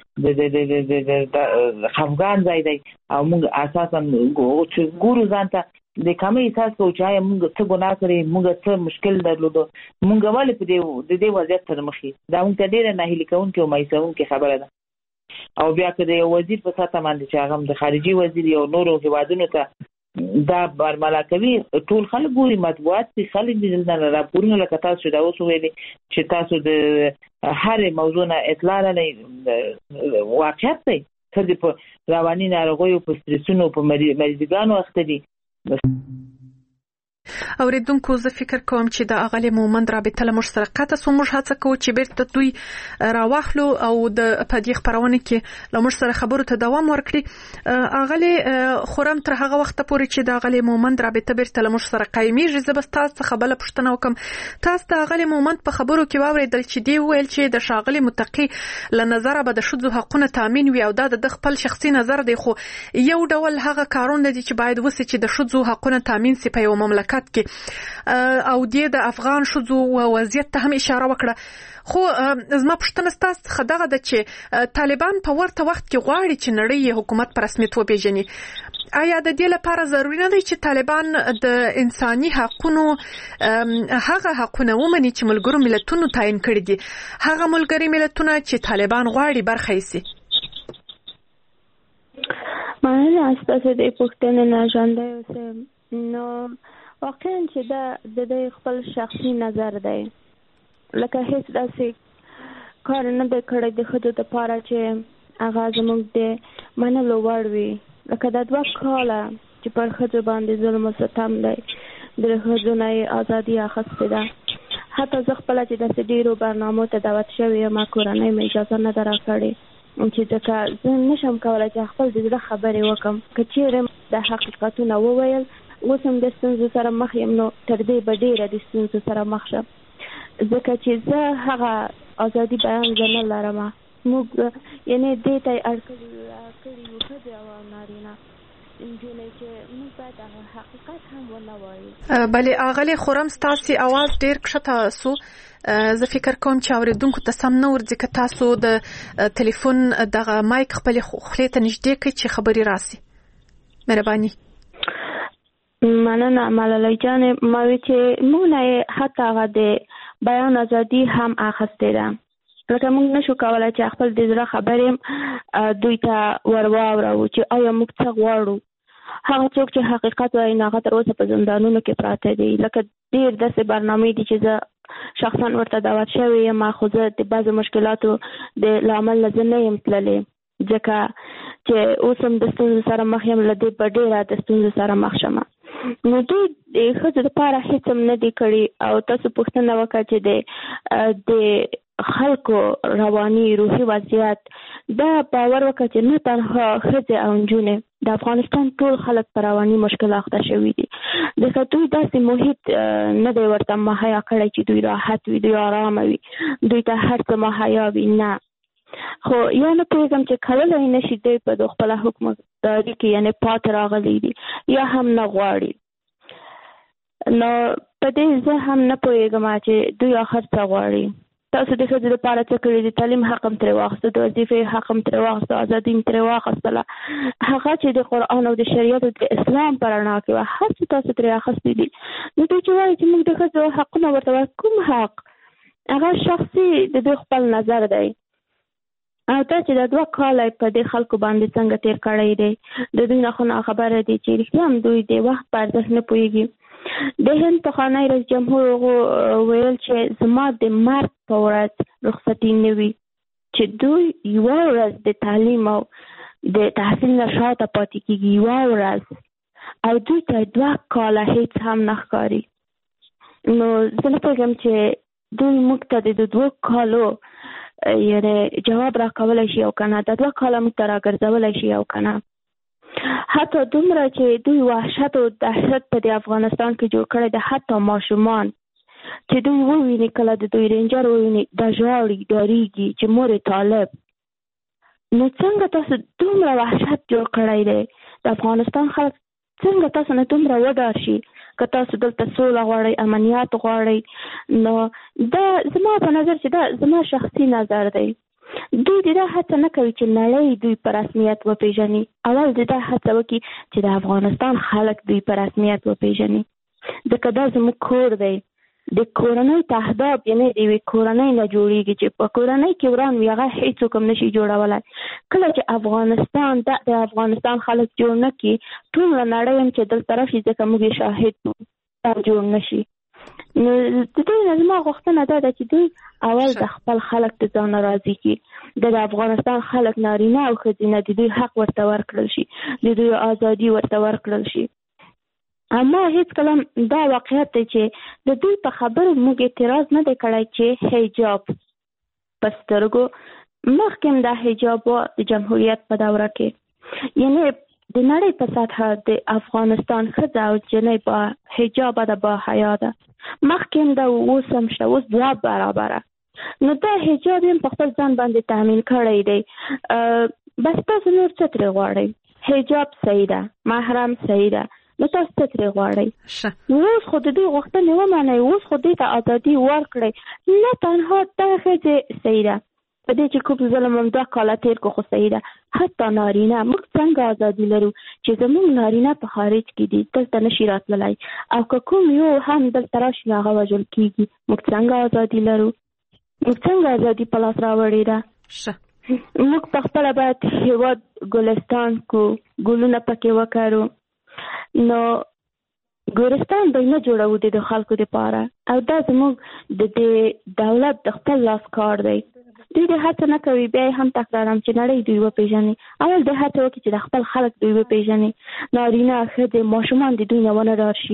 ته د خفګان ځای دی او موږ اساسا ګورو ځان ته د کمی احساس کوو چې آیا موږ څه ګناه کړې، موږ څه مشکل درلودو، موږ ولې په دې وضعیت سره مخ یو. دا موږ ته ډېره ناهیلي کوونکې او مایوسوونکې خبره ده. او بیا که د یو وزیر په سطحه باندې چې هغه د خارجي وزیر یو نورو هیوادونو ته دا برملا کوي، ټول خلک ګوري، مطبوعات دي، خلک دي دلته راپورونه لکه تاسو دا اوس ویلي چې تاسو د هرې موضوع نه اطلاع لرئ، واقعیت دی ښځې په رواني ناروغیو په سترسونو په مریضګانو اخته دي. اوریدونکو زه فکر کوم چې د اغلی مومند رابطه له موږ سره قطع سو، موږ هڅه کوو چې بیرته دوی راواخلو او د پدې خبرونه کې له موږ سره خبرو ته دوام ورکړي. اغلی خورم تر هغه وخت پورې چې د اغلی مومند رابطه بیرته له موږ سره قایمیږي زه بس تاسو څخه بل پوښتنه وکم. تاسو د اغلی مومند په خبرو کې واوریدل چې دی ویل چې د شاغلی متقی له نظر به د شذو حقوقونه تامین وي او دا د خپل شخصي نظر دی، خو یو ډول هغه کارونه دي چې باید وسي چې د شذو حقوقونه تامین سي په یو مملکت کې او د افغان شذو وضعیت ته هم اشاره وکړه. خو زما پوښتنه ستاسو څخه دغه ده چې طالبان په ورته وخت کې غواړي چې نړۍ حکومت په رسمیت وپیژني. آیا د دې لپاره ضروري نه دی چې طالبان د انساني حقوقو هغه حقونه ومني چې ملګرو ملتونو تعیین کړي دي، هغه ملګري ملتونه چې طالبان غواړي برخه یې سي؟ مننه تاسو د پوښتنې نه ژوندی اوسئ. نو واقعا چې دا د خپل شخصي نظر دی، لکه هیڅ داسې کار نه دی کړی د ښځو دپاره چې هغه زموږ د منلو وړ وي. لکه دا 2 کاله چې پر ښځو باندې ظلم و ستم دی، د ښځو نه یې ازادي اخیستې ده. حتی زه خپله چې داسې ډېرو برنامو ته دعوت شوې یم، کورنۍ مې اجازه نه ده راکړې چې ځکه زه نشم کولی چې خپل د زړه خبرې وکړم. که چیرې د حقیقتونه وویل اوس هم د ستونزو سره مخ یم، نو تر دې به ډېره د ستونزو سره مخ شم، ځکه چې زه هغه ازادي بیان زه نه لرم. موږ یعنې دې ته یې اړ کړي یو ښځې او نارینه نجونې چې موږ باید هغه حقیقت هم ونه وایو. بلې اغلی خورم ستاسې اواز ډېر کښته سو، زه فکر کوم چې اوریدونکو ته سم نه ورځي که تاسو د تلیفون دغه مایک خپلې خولې ته نږدې کړئ چې خبرې راسي. مهرباني. مننه ملالۍ جانې. ما وی چې موږ نه حتی هغه د بیان ازادي هم اخیستې ده، لکه موږ نشو کولای چې خپل د زړه خبرې دوی ته ورواورو چې آیا موږ څه غواړو. هغه څوک چې حقیقت وایي هغه تر اوسه په زندانونو کې پراته دي. لکه ډېر داسې برنامې دي چې زه شخصا ورته دعوت شوې یم، خو زه د بعضو مشکلاتو د لامل نه زه نه یم تللی، ځکه چې اوس هم د ستونزو سره مخ یم، له دې په ډېره د ستونزو سره مخ شمه. نو دوی د ښځو لپاره هېڅ هم نه دي کړي او تاسو پوښتنه وکړه چې د خلکو رواني روحي وضعیت دا باور وکړه چې نه تنها ښځې او نجونې د افغانستان ټول خلک په رواني مشکل اخته شوي دي. ځکه دوی داسې محیط نه دی ورته مهیا کړی چې دوی راحت وي، دوی آرامه وي، دوی ته هر څه مهیا وي. نه، خو یا نه پوهېږم چې کولی نه شي دوی په خپله حکومتداري کې یعنې پاتې راغلی دي یا هم نه غواړي. نو په دې زه هم نه پوهېږم چې دوی آخر څه غواړي. تاسو د ښځو لپاره څه کړي دي؟ تعلیم حق هم ترې واخیسته، د وظیفې حق هم ترې واخیسته، ازادي هم ترې واخیستله. هغه چې د قرآن او د شریعت او د اسلام په رڼا کې وه هر څه تاسو ترې اخیستي دي. نو دوی چې وایي چې موږ د ښځو حقونه ورته کوم حق؟ هغه شخصي د دوی خپل نظر دی. او دا چې د 2 کاله په دې خلکو باندې څنګه تیر کړی دی، د دوی نه خو ناخبره دي چې رښتیا هم دوی د وخت په ارزښت نه پوهېږي. د هند پخوانی رئیس جمهور ویل چې زما د مرګ په ورځ رخصتي نه وي، چې دوی یوه ورځ د تعلیم او د تحصیل نه شاته پاتې کېږي، یوه ورځ، او دوی ته 2 کاله هېڅ هم نه ښکاري. نو زه نه پوهېږم چې دوی موږ ته د 2 کالو یعنې جواب راکولی شي او که نه، د 2 کاله موږ ته راګرځولی شي او که نه. حتی دومره چې دوی وحشت او دهشت په د افغانستان کې جوړ کړی دی، حتی ماشومان چې دوی وویني کله د دوی رینجر وویني دا ژاړي، ډارېږي چې مور طالب. نو څنګه تاسو دومره وحشت جوړ کړی دی؟ د افغانستان خلک څنګه تاسو نه دومره وډار شي؟ که تاسو دلته سوله غواړئ، امنیت غواړئ، نو دا زما په نظر چې دا زما شخصي نظر دی. دوی د دا هڅه نه کوي چې نړۍ دوی په رسمیت وپېژني. اول د دا هڅه وکړي چې د افغانستان خلک دوی په رسمیت وپېژني، ځکه دا زموږ کور دی. د کورنۍ تهداب یعنې د یوې کورنۍ نه جوړېږي چې په کورنۍ کې وران وي، هغه هېڅوک هم نشي جوړولی. کله چې افغانستان د افغانستان خلک جوړ نه کړي، ټوله نړۍ هم چې دلته راشي، ځکه موږ یې شاهد یو، جوړ نه شي. نو د دوی نه زما غوښتنه دا ده چې دوی اول د خپل خلک د ځانه راضي کړي، د افغانستان خلک نارینه او ښځینه د دوی حق ورته ورکړل شي، د دوی ازادي ورته ورکړل شي. اما هیڅ کله دا واقعیت دی چې د دوی په خبرو موږ اعتراض نه دی کړی چې حجاب په سترګو مخکې هم دا حجاب و د جمهوریت په دوره کې، یعنې د نړۍ په سطحه د افغانستان ښځه او جنۍ با حجاب ده، با حیا ده. مخکې هم دا اوس هم شته، اوس 2 برابره. نو دا حجاب هم په خپل ځان باندې تامین کړی دی. بس تاسو نور څه ترې غواړئ؟ حجاب صحیح ده، محرم صحیح ده، نو تاسو څه ترې غواړئ؟ اوس خو د دوی غوښتنې ومنئ، اوس خو دوی ته ازادي ورکړئ. نه تنها دا ښځې صحیح ده، په دې چې کوم ظلم هم 2 کاله تېر کړو خو صحیح ده. حتی نارینه موږ څنګه ازادي لرو چې زموږ نارینه په خارج کې دي، دلته نشي راتللی، او که کوم یو هم دلته راشي هغه وژل کېږي. موږ څنګه ازادي لرو؟ موږ څنګه ازادي په لاس راوړې ده؟ موږ په خپله باید هېواد ګلستان کو، ګلونه پکې وکرو. نو ګورستان به نه جوړو د خلکو دپاره، او دا زموږ د دولت د خپل لاس کار دی. دوی د هڅه نه کوي، بیا هم تکرارم چې نړۍ دوی وپېژني. اول د هڅه وکړي چې د خپل خلک دوی وپېژني، نارینه ښځې ماشومان د دوی نه ونه ډار شي.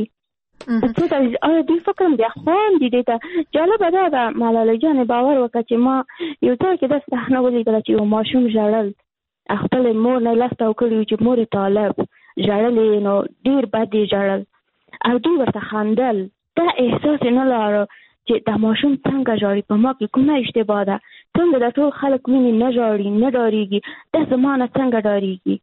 آیا دوی فکر هم بیا خوان دي دې ته؟ جالبه دا ده ملالۍ جانې باور وکړه چې ما یو ځای کې داسې صحنه ولیدله چې یو ماشوم ژړل، خپلې مور نه لاس تاو کړي و چې مور طالب ژړلې، نو ډېر بد یې ژړل او دوی ورته خندل. دا احساس یې نه لاره چې دا ماشوم څنګه ژاړي، په ما کې کومه اشتباه ده، څنګه دا ټول خلک ویني نه ژاړي نه ډارېږي، دا زما نه څنګه ډارېږي.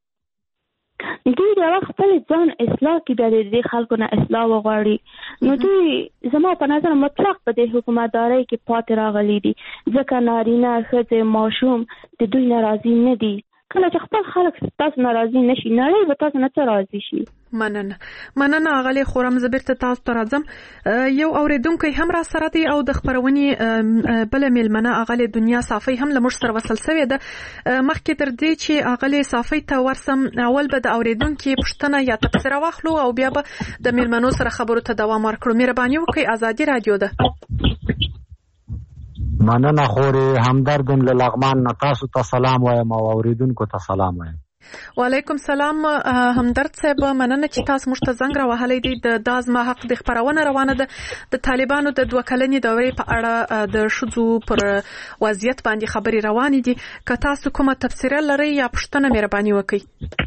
دوی د هغه خپل ځان اصلاح کې بیا د دې خلکو نه اصلاح وغواړي. نو دوی زما په نظر مطلق په دې حکومتدارۍ کې پاتې راغلي دي، ځکه نارینه ښځې ماشوم د دوی نه راضي نه دي. کله چې خپل خلک تاسو ناراضي نشي نړۍ به تاسو نه راضي شي. مننه اغلی خورم زبرته تاسو ته راځم. یو اوریدونکو هم را سره دی او د خبرونې بل میلمنه اغلی دنیا صافی هم له موږ سره وصل شوی ده. مخکې تر دې چې اغلی صافی ته ورسم اول به د اوریدونکو پوښتنه یا تفسیر واخلو او بیا به د میلمنو سره خبرو ته دوام ورکړو. مهرباني وکړئ، ازادي رادیو ده. مننه خورې همدرد له لغمان نه تاسو ته سلام وایم او اوریدونکو ته سلام وایم. وعلیکم سلام همدرد صاحب، مننه چې تاسو موږ ته زنګ راوهلی دی. د ازما حق د خبرونه روانه ده د طالبانو د 2 کلنې دورې په اړه د ښځو پر وضعیت باندې خبرې روانې دي. که تاسو کومه تفسیر لرئ یا پوښتنه مهرباني وکړئ.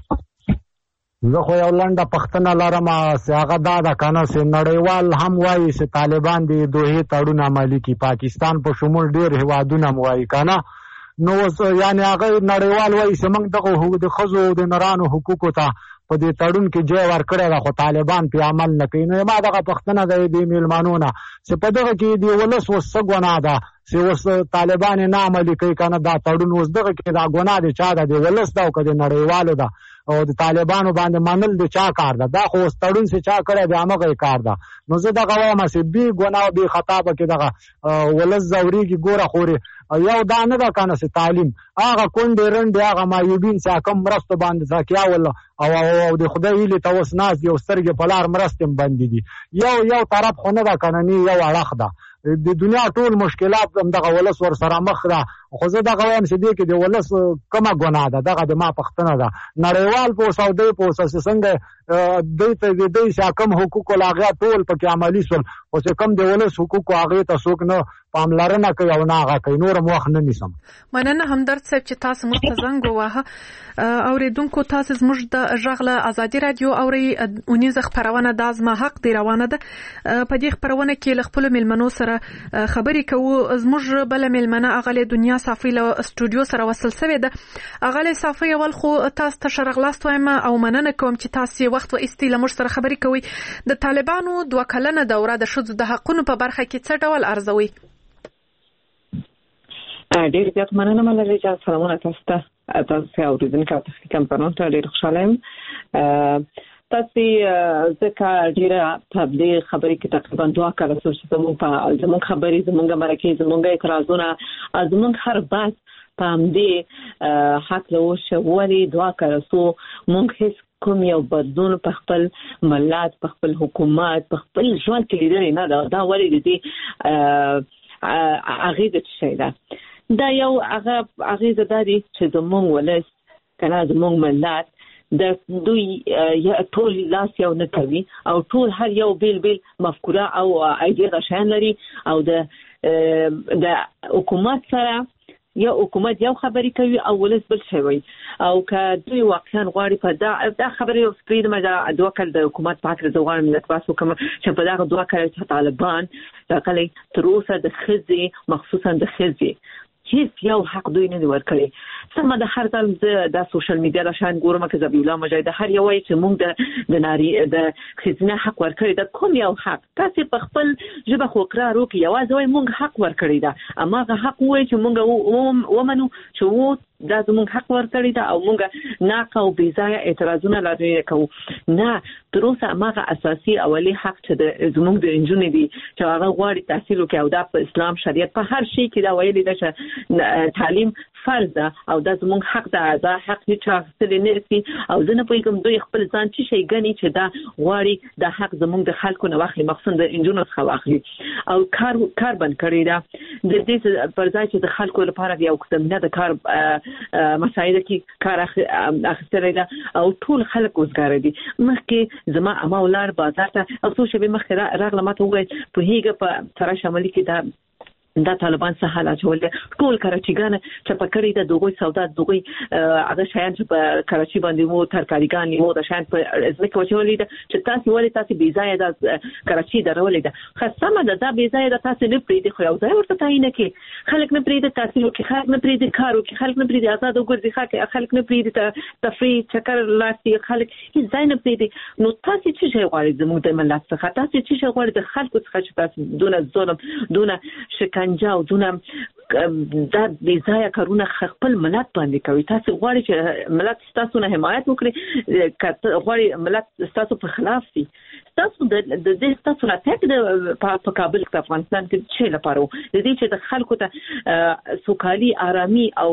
زه خو یو لنډه پوښتنه لرم، هغه دا ده کنه چې نړیوال هم وایي چې طالبان د دوحې تړون عملي کړي، پاکستان په شمول ډېر هیوادونه هم وایي کنه. نو یعنی هغه نړیوال وایي چې موږ دغه د ښځو د نرانو حقوقو ته په دې تړون کې ځای ورکړی ده، خو طالبان پرې عمل نه کوي. نو ما دغه پوښتنه ده د میلمنو نه چې په دغه کې د ولس اوس څه ګناه ده چې اوس طالبان نه عملي کوي کنه دا تړون، اوس دغه کې دا ګناه د چا ده، د ولس ده او که د نړیوالو ده او د طالبانو باندې منل د چا کار ده؟ دا خو اوس تړون چې چا کړی دی همغه کار ده. نو زه دغه وایم چې بې ګناه او بې خطا پکې دغه ولس ځورېږي. ګوره خورې یو دا نه ده کنه چې تعلیم هغه کونډې رنډې هغه مایوبین چې کم مرستو باندې تکیه ول او د خدای هیلې ته اوس ناست دي او سترګې په لار مرستې هم بندې دي. یو طرف خو نه ده کنه، نه یو اړخ ده. د دنیا ټول مشکلات هم دغه ولس ور سره مخ ده، خو زه دغه وایم چې دې کې د ولس کومه ګناه ده؟ دغه د ما پوښتنه ده. نړیوال په اوس او دی په اوس چې څنګه دوی ته د دوی چې کوم حقوق هغه ټول پکې عملي شول، خو چې کوم د ولس حقوق هغې ته څوک نه پاملرنه کوي او نه هغه کوي. نور هم وخت نه نیسم. مننه همدرد صاحب چې تاسو موږ ته زنګ وواهه. اوریدونکو تاسو زموږ د غږ له ازادي رادیو اوري اونیزه خبرونه د ازما حق دی روانه ده. په دې خبرونه کې له خپل میلمنو سره خبرې کوو. زموږ بل میلمنه اغلی دنیا صافی له استودیو سره وصل شوی ده. اغلی صافی اول خو تاسو ته شرغلاست وایم او مننه کوم چې تاسو وخت و استی له موږ سره خبرې کوي. د طالبانو 2 کلنه دوره د ښځو د حقونو په برخه کې څه ډول ارزوي؟ ډېر زیات مننه ملګري چې سلامونه تاسو ته اوریدونکو او تخنیک کمپنیونو ته ډېر خوشاله یم. تاسو ځکه ډېره په دې خبرې کې تقریبا 2 کاله چې زموږ خبرې زموږ مرکه زموږ اعتراضونه زموږ هر بحث په همدې حق له وشولې 2 کاله موږ هیڅ کوم یو بدلون په خپل ملت په خپل حکومت په خپل ژوند کې لیدلی نه ده. دا ولې د دې اغیزه څه ده؟ دا یو اغیزه ده چې زموږ ولس کنه زموږ ملت د دوی ټول لاس یو نه کوي او ټول هر یو بیل مفکوره او ایډیا شان لري او د حکومت سره یا حکومت یو خبرې کوي او ولس بل شی وایي. او که دوی واقعا غواړي په دا خبرې سپریدمه دا 2 کال د حکومت پاتره د غواړم ملت باسو کوم چې په دغه 2 کال چې طالبان دغه تر اوسه د ښځې مخصوصا د ښځې هیڅ یو حق دوی نه ورکړي. سمه د هر ځل د سوشل میډیا له شان ګورم چې ذبیح الله مجاهد هر یو وایي چې موږ د ناری د ښځینه حق ورکړي. د کوم یو حق؟ تاسو په خپل ژبه خو اقرار وکړئ، یوازې وایي موږ حق ورکړي ده، اما هغه حق وایي چې موږ ومنو چې دا زموږ حق ورکړي ده او موږ ناقه او بې ځایه اعتراضونه لري کوو. نه، تر اوسه هغه اساسي اولی حق چې زموږ د نجونې دي چې هغه غواړي تحصیل وکړي او دا په اسلام شریعت په هر شي کې دا ویلي ده چې تعلیم فرض ده او دا زموږ حق ده. دا حق هیڅ اخیستلی نه شي او زه نه پوهېږم دوی خپل ځان څه شی ګڼي چې دا غواړي دا حق زموږ د خلکو نه واخلي، مخصوصا د نجونو څخه واخلي او کار بند کړی ده. د دې پر ځای چې د خلکو لپاره یو زمینه د کار مسایده کې کار اخیستلی ده او ټول خلک وزګاره دي. مخکې زما اما ولار بازار ته او څو شپې مخکې راغله ما ته وویل پوهېږه په سره شمالي کې دا طالبان څه حال اچولي ټول کراچیګان چې په کړی د دوی سودا دوی هغه شیان چې په کراچي باندې وو ترکاریګان وو د شیان په ځمکه وچولې ده چې تاسو ولې تاسو بې ځایه د کراچي درولې ده. خاصه ده دا بې ځایه د تاسو نه پریدي خو یو ځای ورته تعین کې خلک نه پریدي تحصیل کې خلک نه پریدي کارو کې خلک نه پریدي آزاد وګرځي خلک نه پریدي تفریح چکر لاسي خلک هیڅ ځای نه پریدي. نو تاسو څه شي غواړئ زموږ د ملت څخه؟ تاسو څه شي غواړئ د خلکو څخه چې تاسو دونه ظلم دونه شکنجه او دونه دا د ځای کارونه خپل ملت باندې کوي. تاسو غواړئ چې ملت تاسو نه حمایت وکړي، که غواړئ ملت تاسو په خلاف دي، تاسو د دې تاسو راټک په کابل کې افغانستان کې چې لپاره د دې چې د خلکو ته سوکالي، آرامي او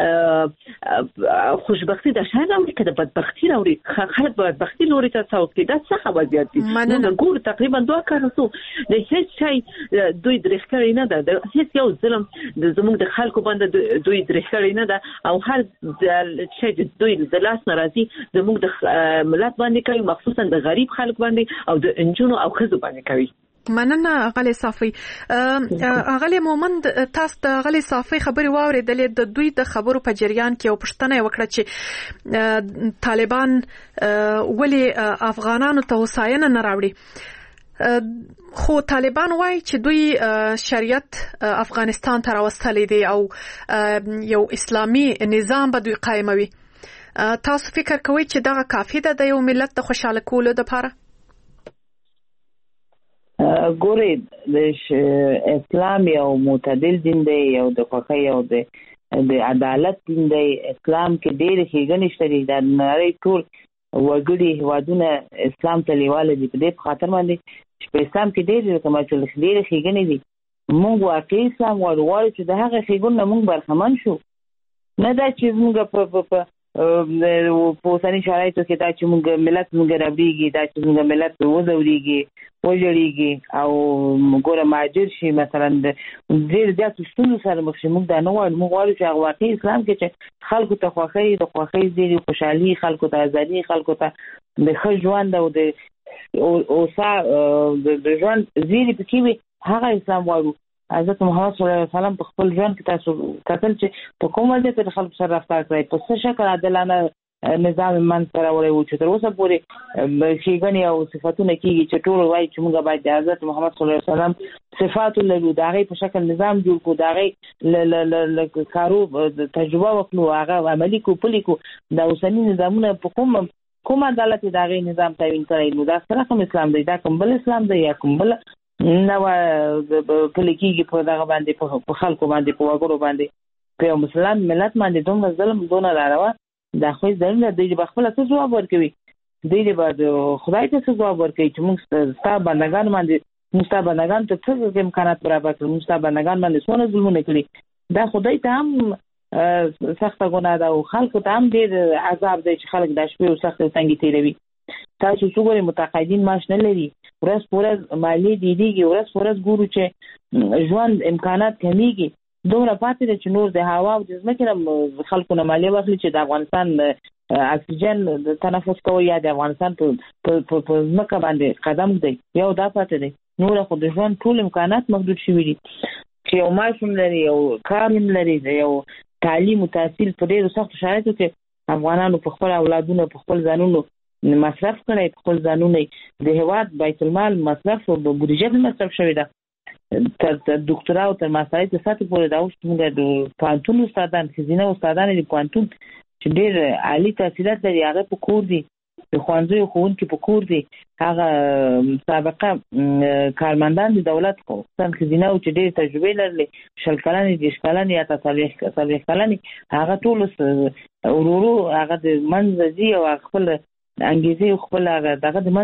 خوشبختی د شاید راوړي که د بدبختی راوړي، خلک بدبختی لوري ته څاو کې دا څه خبر زیات دي. موږ ګورو تقریبا 2 کال وسو د هیڅ شي دوی درښکړی نه ده، د هیڅ یو ظلم د زموږ د خلکو باندې دوی درښکړی نه ده، او هر شي دوی د لاس ناراضي زموږ د ملت باندې کوي، مخصوصا د غریب خلک باندې او د انجونو او ښځو باندې کوي. مننه غلې صافي. غلې مومند، تاسو د غلې صافي خبرې واورېدلې. د دوی د خبرو په جریان کې یو پوښتنه وکړه چې طالبان ولې افغانانو ته هوساینه نه راوړي، خو طالبان وایي چې دوی شریعت افغانستان ته راوستلی دی او یو اسلامي نظام به دوی قائموي. تاسو فکر کوئ چې دغه کافي ده د یو ملت د خوشاله کولو لپاره؟ ګورئ، د اسلام یو معتدل دین دی، یو د خوښۍ او د عدالت دین دی. اسلام کې ډېرې ښېګڼې شته دي. د نړۍ ټول وګړي هېوادونه اسلام ته لیواله دي. په دې په خاطر باندې چې په اسلام کې ډېرې ښېګڼې دي. موږ واقعي اسلام غواړو چې د هغه ښېګڼو نه موږ برخمن شو، نه دا چې موږ په اوسني شرایطو کې دا چې موږ ملت موږ رابړېږي، دا چې موږ ملت وځورېږي، وژړېږي او ګوره مهاجر شي، مثلا ډېر زیاتو ستونزو سره مخ شي. موږ دا نه غواړو. موږ غواړو چې هغه واقعي اسلام کې چې خلکو ته خوښۍ، د خوښۍ زیری، خوشحالي، خلکو ته ازادي، خلکو ته د ښه ژوند او د ژوند زیری پکې وي، هغه اسلام غواړو. حضرت محمد صلی الله علیه وسلم په خپل ژوند کې تاسو کتل چې په کوم وجه کې خلکو سره رفتار کوي، په څه شکل عادلانه نظام منځ راوړی و چې تر اوسه پورې ښېګڼې او صفاتونه کېږي چې ټول وایي چې موږ باید د حضرت محمد صلی الله علیه وسلم صفات ولرو، د هغې په شکل نظام جوړ کړو، د هغې کارو تجربه وکړو، هغه عملي کړو، پلي کړو. دا اوسني نظامونه په کوم عدالت د هغې نظام تعین کړی نو دا سره کوم اسلام دی؟ دا کوم بل اسلام دی یا کوم بل نه پلي کېږي په دغه باندې، په خلکو باندې، په وګړو باندې، په یو مسلمان ملت باندې دومره ظلم، دونه راروا. دا خو ځینې دوی به خپله څه ځواب ورکوي؟ دوی به خدای ته څه ځواب ورکوي چې موږ ستا بندګان باندې، موږ ستا بندګانو ته څه امکانات برابر کړل، موږ ستا بندګان باندې څونه ظلمونه کړي. دا خدای ته هم سخته ګناه ده او خلکو ته هم ډېر عذاب دی چې خلک دا شپې او سختې او تنګې تېروي. تاسو څو ګورئ متقاعدین معاش نه لري، ورځ په ورځ مالیې ډېرېږي، ورځ په ورځ ګورو چې ژوند امکانات کمیږي. دومره پاتې ده چې نور د هوا او د ځمکې نه خلکو نه مالیه واخلي چې د افغانستان اکسیجن تنفس کوي یا د افغانستان په ځمکه باندې قدم دی. یو دا پاتې دی، نور خو د ژوند ټول امکانات محدود شوي دي چې یو معاش هم لري، یو کار هم لري، یو تعلیم او تحصیل په ډېرو سختو شرایطو کې افغانانو په خپل اولادونو، په خپل ځانونو مصرف کړی، په خپل ځانونه د هېواد بیت المال مصرف او بودیجه مصرف شوې ده. تر ډاکټرا او تر ماسترۍ ته ساتي پورې دا اوس موږ د پوهنتون استادان، ښځینه استادان دي پوهنتون چې ډېر عالي تحصیلات لري، هغه په کور دي، د ښوونځیو ښوونکي په کور دي، هغه سابقه کارمندان د دولت خصوصا ښځینه چې ډېرې تجربې لرلې، 20 کلنې، 30 کلنې یا 40 کلنې، هغه ټول ورو هغه د منځه ځي او خپل انګیزې او خپل هغه دغه د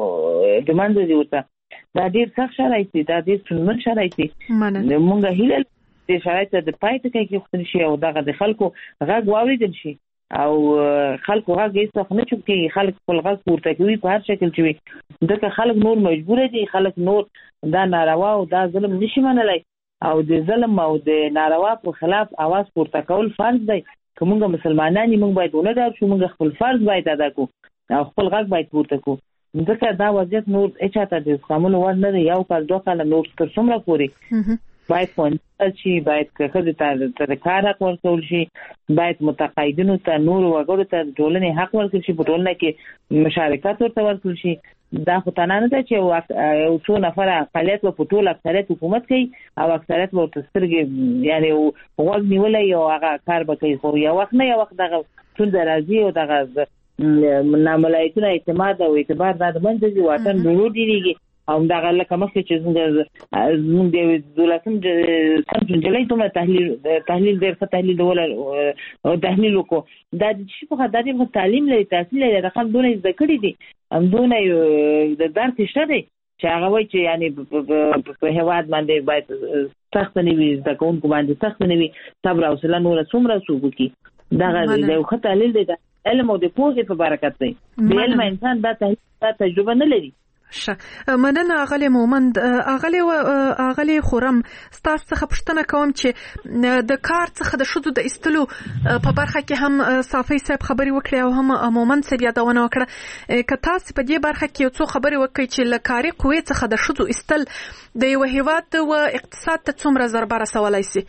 منځه ځي ورته. دا ډېر سخت شرایط دي، دا ډېر ستونزمن شرایط دي. موږ هیله د شرایط د پای ته کېښودل شي او دغه د خلکو غږ واورېدل شي او خلکو غږ هېڅ وخت نه چوپ کېږي، خلک خپل غږ پورته کوي په هر شکل چې وي. ځکه خلک نور مجبوره دي، خلک نور دا ناروا او دا ظلم نشي منلی او د ظلم او د ناروا په خلاف اواز پورته کول فرض دی. که موږ مسلمانان یو، موږ باید ونه ډار شو، موږ خپل فرض باید ادا کړو او خپل غږ باید پورته کړو. ځکه دا وضعیت نور هیچاته د زغملو وړ نه دی. یو کال 2 کاله نور تر څومره پورې باید ښوونځي شي، باید ښځې ته د کار حق ورکول شي، باید متقاعدینو ته، نورو وګړو ته د ټولنې حق ورکړل شي، په ټولنه کې مشارکت ورته ورکړل شي. دا خو تنه نه ده چې یو څو نفره اقلیت به په ټول اکثریت حکومت کوي او اکثریت به ورته سترګې یعنې غوږ نیولی او هغه کار به کوي. خو یو وخت نه یو وخت دغه ستونزه راځي او دغه ناملایتونه اعتماد او اعتبار دا د منځه ځي، واټن ورو ډېرېږي او دا لکه مخکې چې زموږ د 12 جولای ته تحلیل ډېر ښه تحلیل ولا تحلیل وکړو دا چې په خاطر د تعلیم لري تحصیل لري د خلکو دونه ذکر کړی دي همدونه د درس شته دي چې هغه وایي چې یعنی په هواد باندې باید سخت نه وي د کوونکو باندې سخت نه وي صبر او حوصله نور څومره څوبکی دا یو ښه تحلیل دی علم او د پوهې په برکت دی د علم انسان دا تجربه نه لري مننه اغلی مومند اغلی خورم ستاسو څخه پوښتنه کوم چې د کار څخه د شذو د استلو په برخه کې هم صافي صاحب خبري وکړي او هم مومند صاحب یادونه وکړه که تاسو په دې برخه کې یو څو خبري وکړي چې لکاري قوې څخه د شذو استل د یو هیواد او اقتصاد ته څومره ضرر رسولای شي.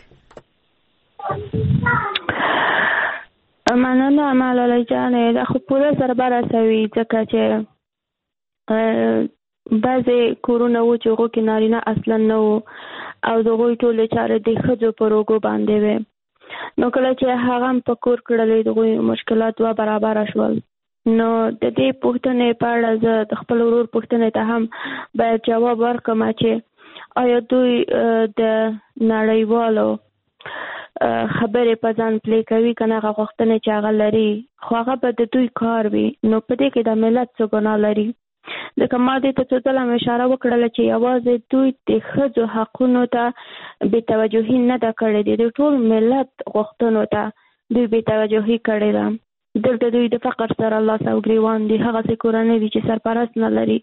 مننه ملاله جان دا خو پوره ضرر رسوي ځکه چې بعضې کورونه وو چې هغو کې نارینه اصلا نه وو او د هغوی ټولې چارې د ښځو په روږو باندې وې نو کله چې هغه هم په کور کړلې د هغوی مشکلات دوه برابره شول نو د دې پوښتنې په اړه زه د خپل ورور پوښتنې ته هم باید جواب ورکړم چې آیا دوی د نړیوالو خبرې په ځان پلی کوي که نه هغه غوښتنې چې هغه لري خو هغه به د دوی کار وي نو په دې کې د ملت څه ګناه لري ځکه ما دې ته څو ځله اشاره وکړله چې یوازې دوی د ښځو حقونو ته بې توجهي نه ده کړې دي د ټول ملت غوښتنو ته دوی بې توجهي کړې ده دلته دوی د فقر سره لاس او ګریوان دي هغسې کورنۍ دي چې سرپرست نه لري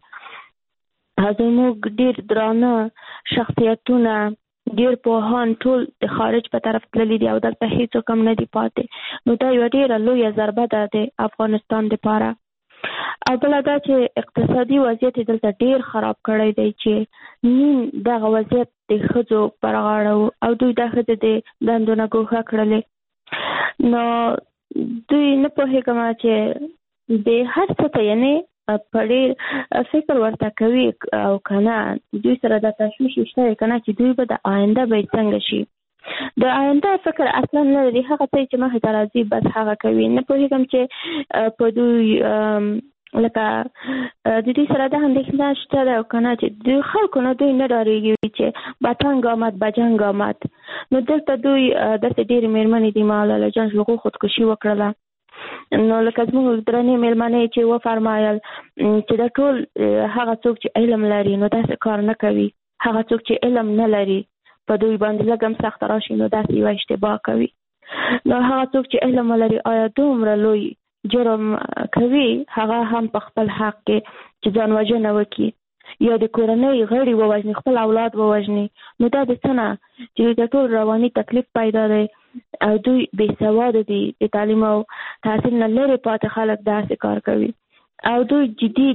زموږ ډېر درانه شخصیتونه ډېر پوهان ټول د خارج په طرف تللي دي او دلته هېڅوک هم نه دي پاتې نو دا یوه ډېره لویه ضربه ده د افغانستان دپاره او بله دا چې اقتصادي وضعیت دلته ډېر خراب کړی دی چې نیم دغه وضعیت د ښځو پر غاړه و او دوی دا ښځې د دندو نه ګوښه کړلې نو دوی نه پوهېږم چې د هر څه ته یعنې په ډېر فکر ورته کوي او که نه دوی سره دا تشویش شته که نه چې دوی به د آینده به څنګه شي د آینده فکر اصلا نه لري هغه څه چې مخې ته راځي بس هغه کوي نه پوهېږم چې په دوی لکه د دوی سره دا اندېښنه شته ده او که نه چې دوی خلکو نه دوی نه ډارېږي چې بتنګ آمد بجنګ آمد نو دلته دوی داسې ډېرې مېرمنې دي ملاله جان هغو خودکشي وکړله نو لکه زموږ درنې مېلمنې چې وفرمایل چې دا ټول هغه څوک چې علم لري نو داسې کار نه کوي هغه څوک چې علم نه لري په دوی باندې لږ هم سخته راشي نو داسې یوه اشتباه کوي نو هغه څوک چې علم ولري آیا دومره لوی جرم کوي هغه هم په خپل حق کې چې ځان وژنه وکړي یا د کورنۍ غړي ووژني خپل اولاد ووژني نو دا د څه نه چې د ټول رواني تکلیف پیدا دی او دوی بې سواده دي د تعلیم او تحصیل نه لرې پاتې خلک داسې کار کوي او دوی جدي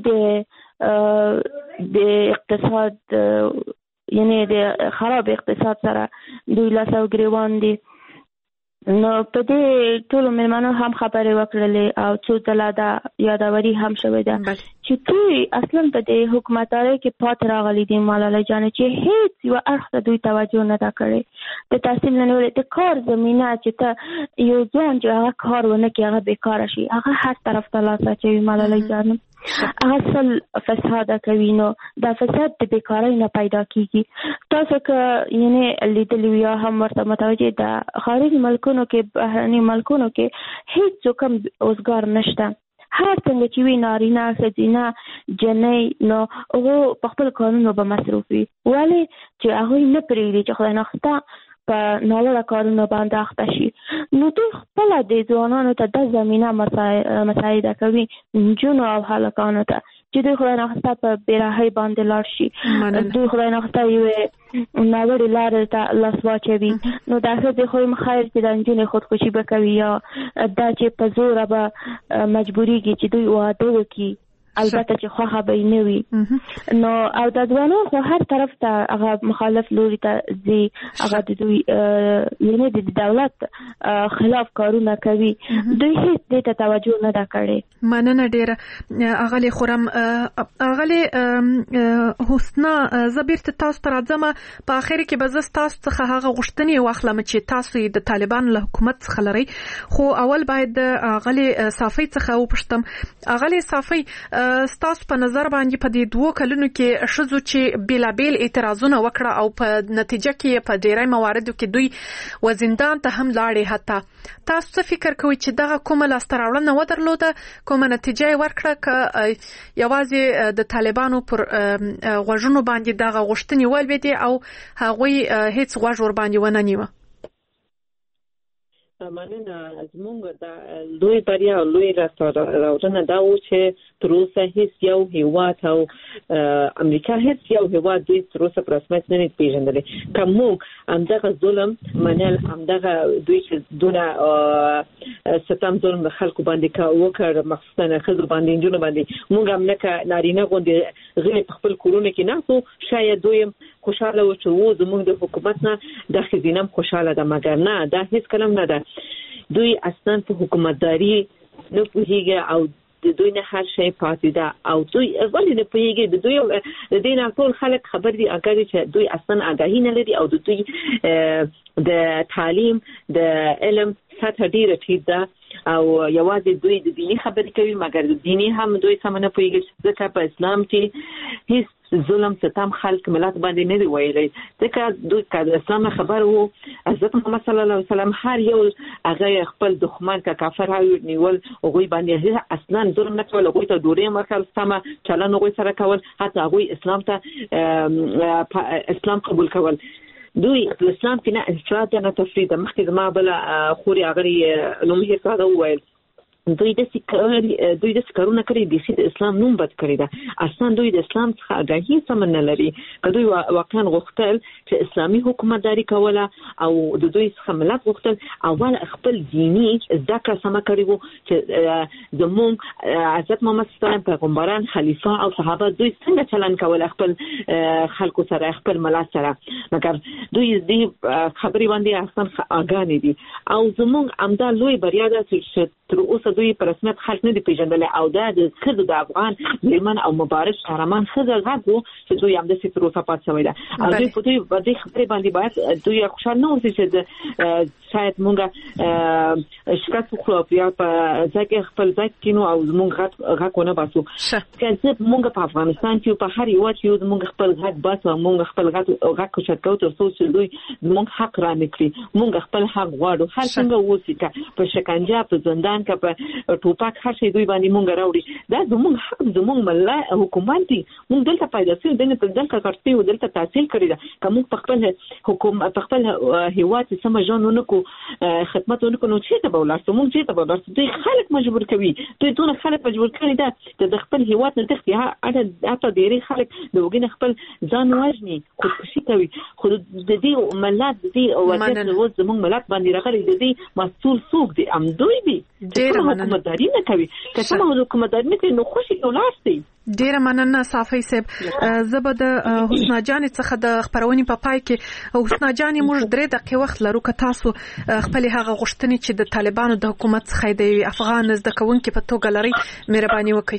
د اقتصاد یعنی د خراب اقتصاد سره دوی لاس او ګریوان دي نو په دې ټولو مېلمنو هم خبرې وکړلې او څو ځله دا یادوري هم شوې ده چې دوی اصلا په دې حکومتدارۍ کې پاتې راغلي دي ملاله جانې چې هېڅ یوه اړخ ته دوی توجه نه ده کړې د تحصیل نه نیولې د کار زمینه چې ته یو ځوان چې هغه کار ونه کړي هغه بېکاره شي هغه هر طرف ته لاس اچوي ملاله جانې هغه سل فساده کوي نو دا فساد د بیکارۍ نه پیدا کیږي تاسو که یعنی لیدلی یا هم ورته متوجه ده خارجي ملکونو کې بهرني ملکونو کې هیڅ څوک هم روزګار نشته هر څنګه چې وي نارینه ښځینه جنۍ نو هغو په خپل کارونو به مصروف وي ولې چې هغوی نه پرېږدي چې خدای ناخواسته په ناوړه کارونو باندې اخته شي نو دوی خپله د ځوانانو ته دا زمینه مساعده کوي نجونو او هلکانو ته چې دوی خدای ناخواسته په بېراهۍ باندې لاړ شي دوی خدای ناخواسته یوې ناوړې لارې ته لاس واچوي نو دا ښځې خو یم خیر چې دا نجونې خودکشي به کوي یا دا چې په زوره به مجبورېږي چې دوی واده وکړي البته چې خوښه به یې نه وي نو او د ځوانان خو هر طرف ته هغه مخالف لوري ته ځي هغه د دوی یعنې د دولت خلاف کارونه کوي دوی هېڅ دې ته توجه نه ده کړې مننه ډېره اغلې خورم اغلې حسنا زه بیرته تاسو ته راځم په اخر کې به زه ستاسو څخه هغه غوښتنې واخلم چې تاسو د طالبانو له حکومت څخه لرئ خو اول باید د اغلې صافۍ څخه وپوښتم اغلې صافۍ ستاسو په نظر باندې په دې 2 کلونو کې شذو چې بیلابیل اعتراضونه وکړه او په نتیجه کې په ډیری مواردو کې دوی وزندان ته هم لاړې. حتی تاسو څه فکر کوئ چې دغه کومه لاسته راوړنه ودرلوده، کومه نتیجه یې ورکړه، که یوازې د طالبانو پر غوږونو باندې دغه غوښتنې ولوېدې او هغوی هیڅ غوږ ور باندې ونه نیوه؟ مننه. زموږ د لوی بریا او لوی راوړنه دا و چې تر اوسه هیڅ یو هیواد او امریکا هیڅ یو هیواد دوی تر اوسه په رسمیت نه پیژندلی. که موږ همدغه ظلم منل، همدغه دوی چې دونه ستم ظلم د خلکو باندې وکړ، مخصوصا ښځو باندې، نجونو باندې، موږ هم لکه نارینه غوندې غلې په خپل کورونو کې ناستو، شاید دوی خوشحاله و چې زموږ د حکومت نه د ښځینه هم خوشحاله ده، مګر نه، دا هیڅ کله نه ده. دوی اصلا په حکومتداري نه پوهیږي او د دوی نه هر شی پاتې ده. او دوی ولې نه پوهیږي؟ د دوی د دې نه ټول خلک خبر دي اګه چې دوی اصلا آگاهی نه لري او د دوی د تعلیم د علم سطح ډیره ټیټه ده او یوازې دوی د دینی خبرې کوي، مګر د دینی هم دوی سم نه پوهیږي ځکه په اسلام کې هیڅ ظلم ستم خلق ملت باندې نه دی ویلي. ځکه دوی که اسلام خبر وو، حضرت محمد صلی الله علیه وسلم هر یو هغه خپل دښمن که کافر هاوی نیول هغوی باندې اصلا ظلم نه کول، هغوی ته ډوډۍ ورکول، سمه چلن هغوی سره کول، حتی هغوی اسلام ته اسلام قبول کول. دوی په اسلام کې نه افراط نه تفرید. مخکې زما بل خوري هغه نوم یې هغه وویل دوی د کارونه کړی دي چې د اسلام نوم بد کړی ده. اصلا دوی د اسلام څخه آگاهی سم نه لري. که دوی واقعا غوښتل چې اسلامي حکومتداري کوله او د دوی څخه ملت غوښتل، اول خپل دینی زده کړه سم کړی وو چې زموږ حضرت محمد صلی الله علیه وسلم پیغمبران، خلیفہ او صحابه دوی څنګه چلن کول خپل خلکو سره، خپل ملت سره، مګر دوی دې خبرې باندې اصلا آگاه نه دي. او زموږ امدا لوی بریا ده چې تر اوسه دوی په رسمیت خلک نه دي پیژندلی او دا د ښځو د افغان میرمن او مبارز قهرمان ښځه غږ و چې دوی همداسې تر اوسه پاتې شوی ده. او دوی په دې خبرې باندې باید دوی خوشحال نه اوسي چې شاید مونږ شکست وکړو بیا په ځای کې خپل ځای کینو او زمونږ غږ ونه باسو. که زه مونږ په افغانستان کې په هر هېواد کې زمونږ خپل غږ باسو او مونږ خپل غږ کوشش کوو تر څو چې دوی زمونږ حق را نه کړي. مونږ خپل حق غواړو، هر څنګه اوسي، که په شکنجه، په زندان، که په ټوپک، هر شی دوی باندې مونږ راوړي. دا زمونږ حق، زمونږ مله حکومت دی. مونږ دلته پیدا شوي، دلته کار شوي، دلته تحصیل کړی ده. که مونږ په خپل حکومت، په خپل هېواد کې سمه ژوند ونه کړو، خدمت ونه کړو، نو چېرته به ولاړ شو؟ مونږ چېرته به ولاړ شو؟ دوی خلک مجبور کوي، دوی دونه خلک مجبور کړي ده چې د خپل هېواد نه تښتي. حتی ډېری خلک د وګړي خپل ځان وژني، خودکشي کوي. خو د دې ملت، د دې وضعیت اوس زموږ ملت باندې راغلی، د دې مسؤل څوک دی؟ همدوی دي چې کومه حکومتداري نه کوي. که کومه حکومتداري نه کوي نو خوشي ولاړ شي. ډیره مننه صافی صاحب. زه به د حسنا جان څخه د خبرونې په پای کې، حسنا جان موږ 3 دقیقې وخت لرو، که تاسو خپل هغه غوښتنې چې د طالبانو د حکومت څخه د افغان زده کوونکو په توګه لري مهرباني وکړئ.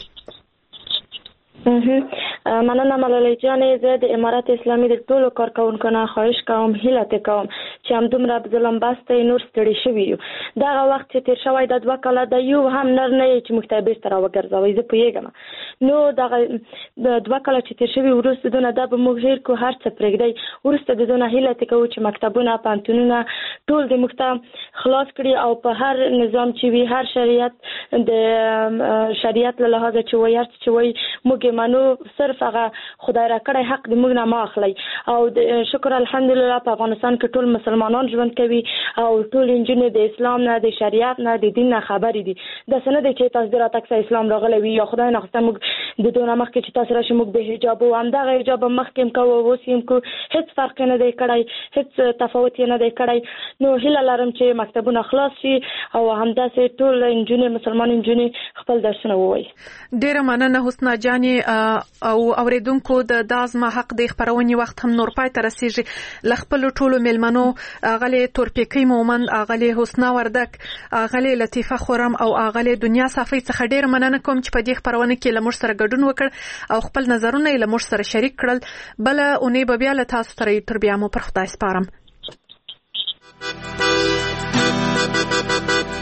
مننه ملالۍ جانې. زه د امارات اسلامي د ټولو کارکونکو نه خواهش کوم، هیله کوم چې همدومره ظلم بسته نور ستړي شوي یو. دغه وخت چې تیر شوی د 2 کاله د یو هم نر نه چې موږ ته بیرته راوګرځوي. زه پوهېږم نو دغه د 2 کاله چې تیر شوي وروسته دونه دا به موږ هېر کړو، هر څه پرېږدئ. وروسته د دونه هیله کوو چې مکتبونه، پوهنتونونه ټول د موږ ته خلاص کړي او په هر نظام چې وي، هر شریعت د شریعت له لحاظه چې وایي، هر څه چې وایي موږ منو، صرف هغه خدای را کړی حق د موږ نه ما اخلي. او شکر الحمدلله په افغانستان کې ټول مسلمانان ژوند کوي او ټول انجونې د اسلام نه، د شریعت نه، د دین نه خبرې دي. داسې نه دی چې تاسو د راتګ سره اسلام راغلی وي یا خدای نخواسته موږ د دونه مخکې چې تاسو راشئ موږ به حجاب وو، همدغه حجاب مخکې هم کوو، اوس هم کوو، هېڅ فرق نه دی کړی، هېڅ تفاوت یې نه دی کړی. نو هیله لرم چې مکتبونه خلاص شي او همداسې ټول انجونې، مسلمان انجونې خپل درسونه ووایي. ډیره مننه حسنا جانې. او اوریدونکو د دازما حق د خبرونې وخت هم نور پای ته رسیږي. لخپل ټولو ملمنو اغلی تورپیکی مومند، اغلی حسنا وردک، اغلی لطیفه خورم او اغلی دنیا صافی څخه ډیر مننه کوم چې په دې خبرونه کې لمر سره ګډون وکړ او خپل نظرونه یې لمر سره شریک کړل. بل اونې به بیا له تاسو سره تر بیا مو پر خدای سپارم.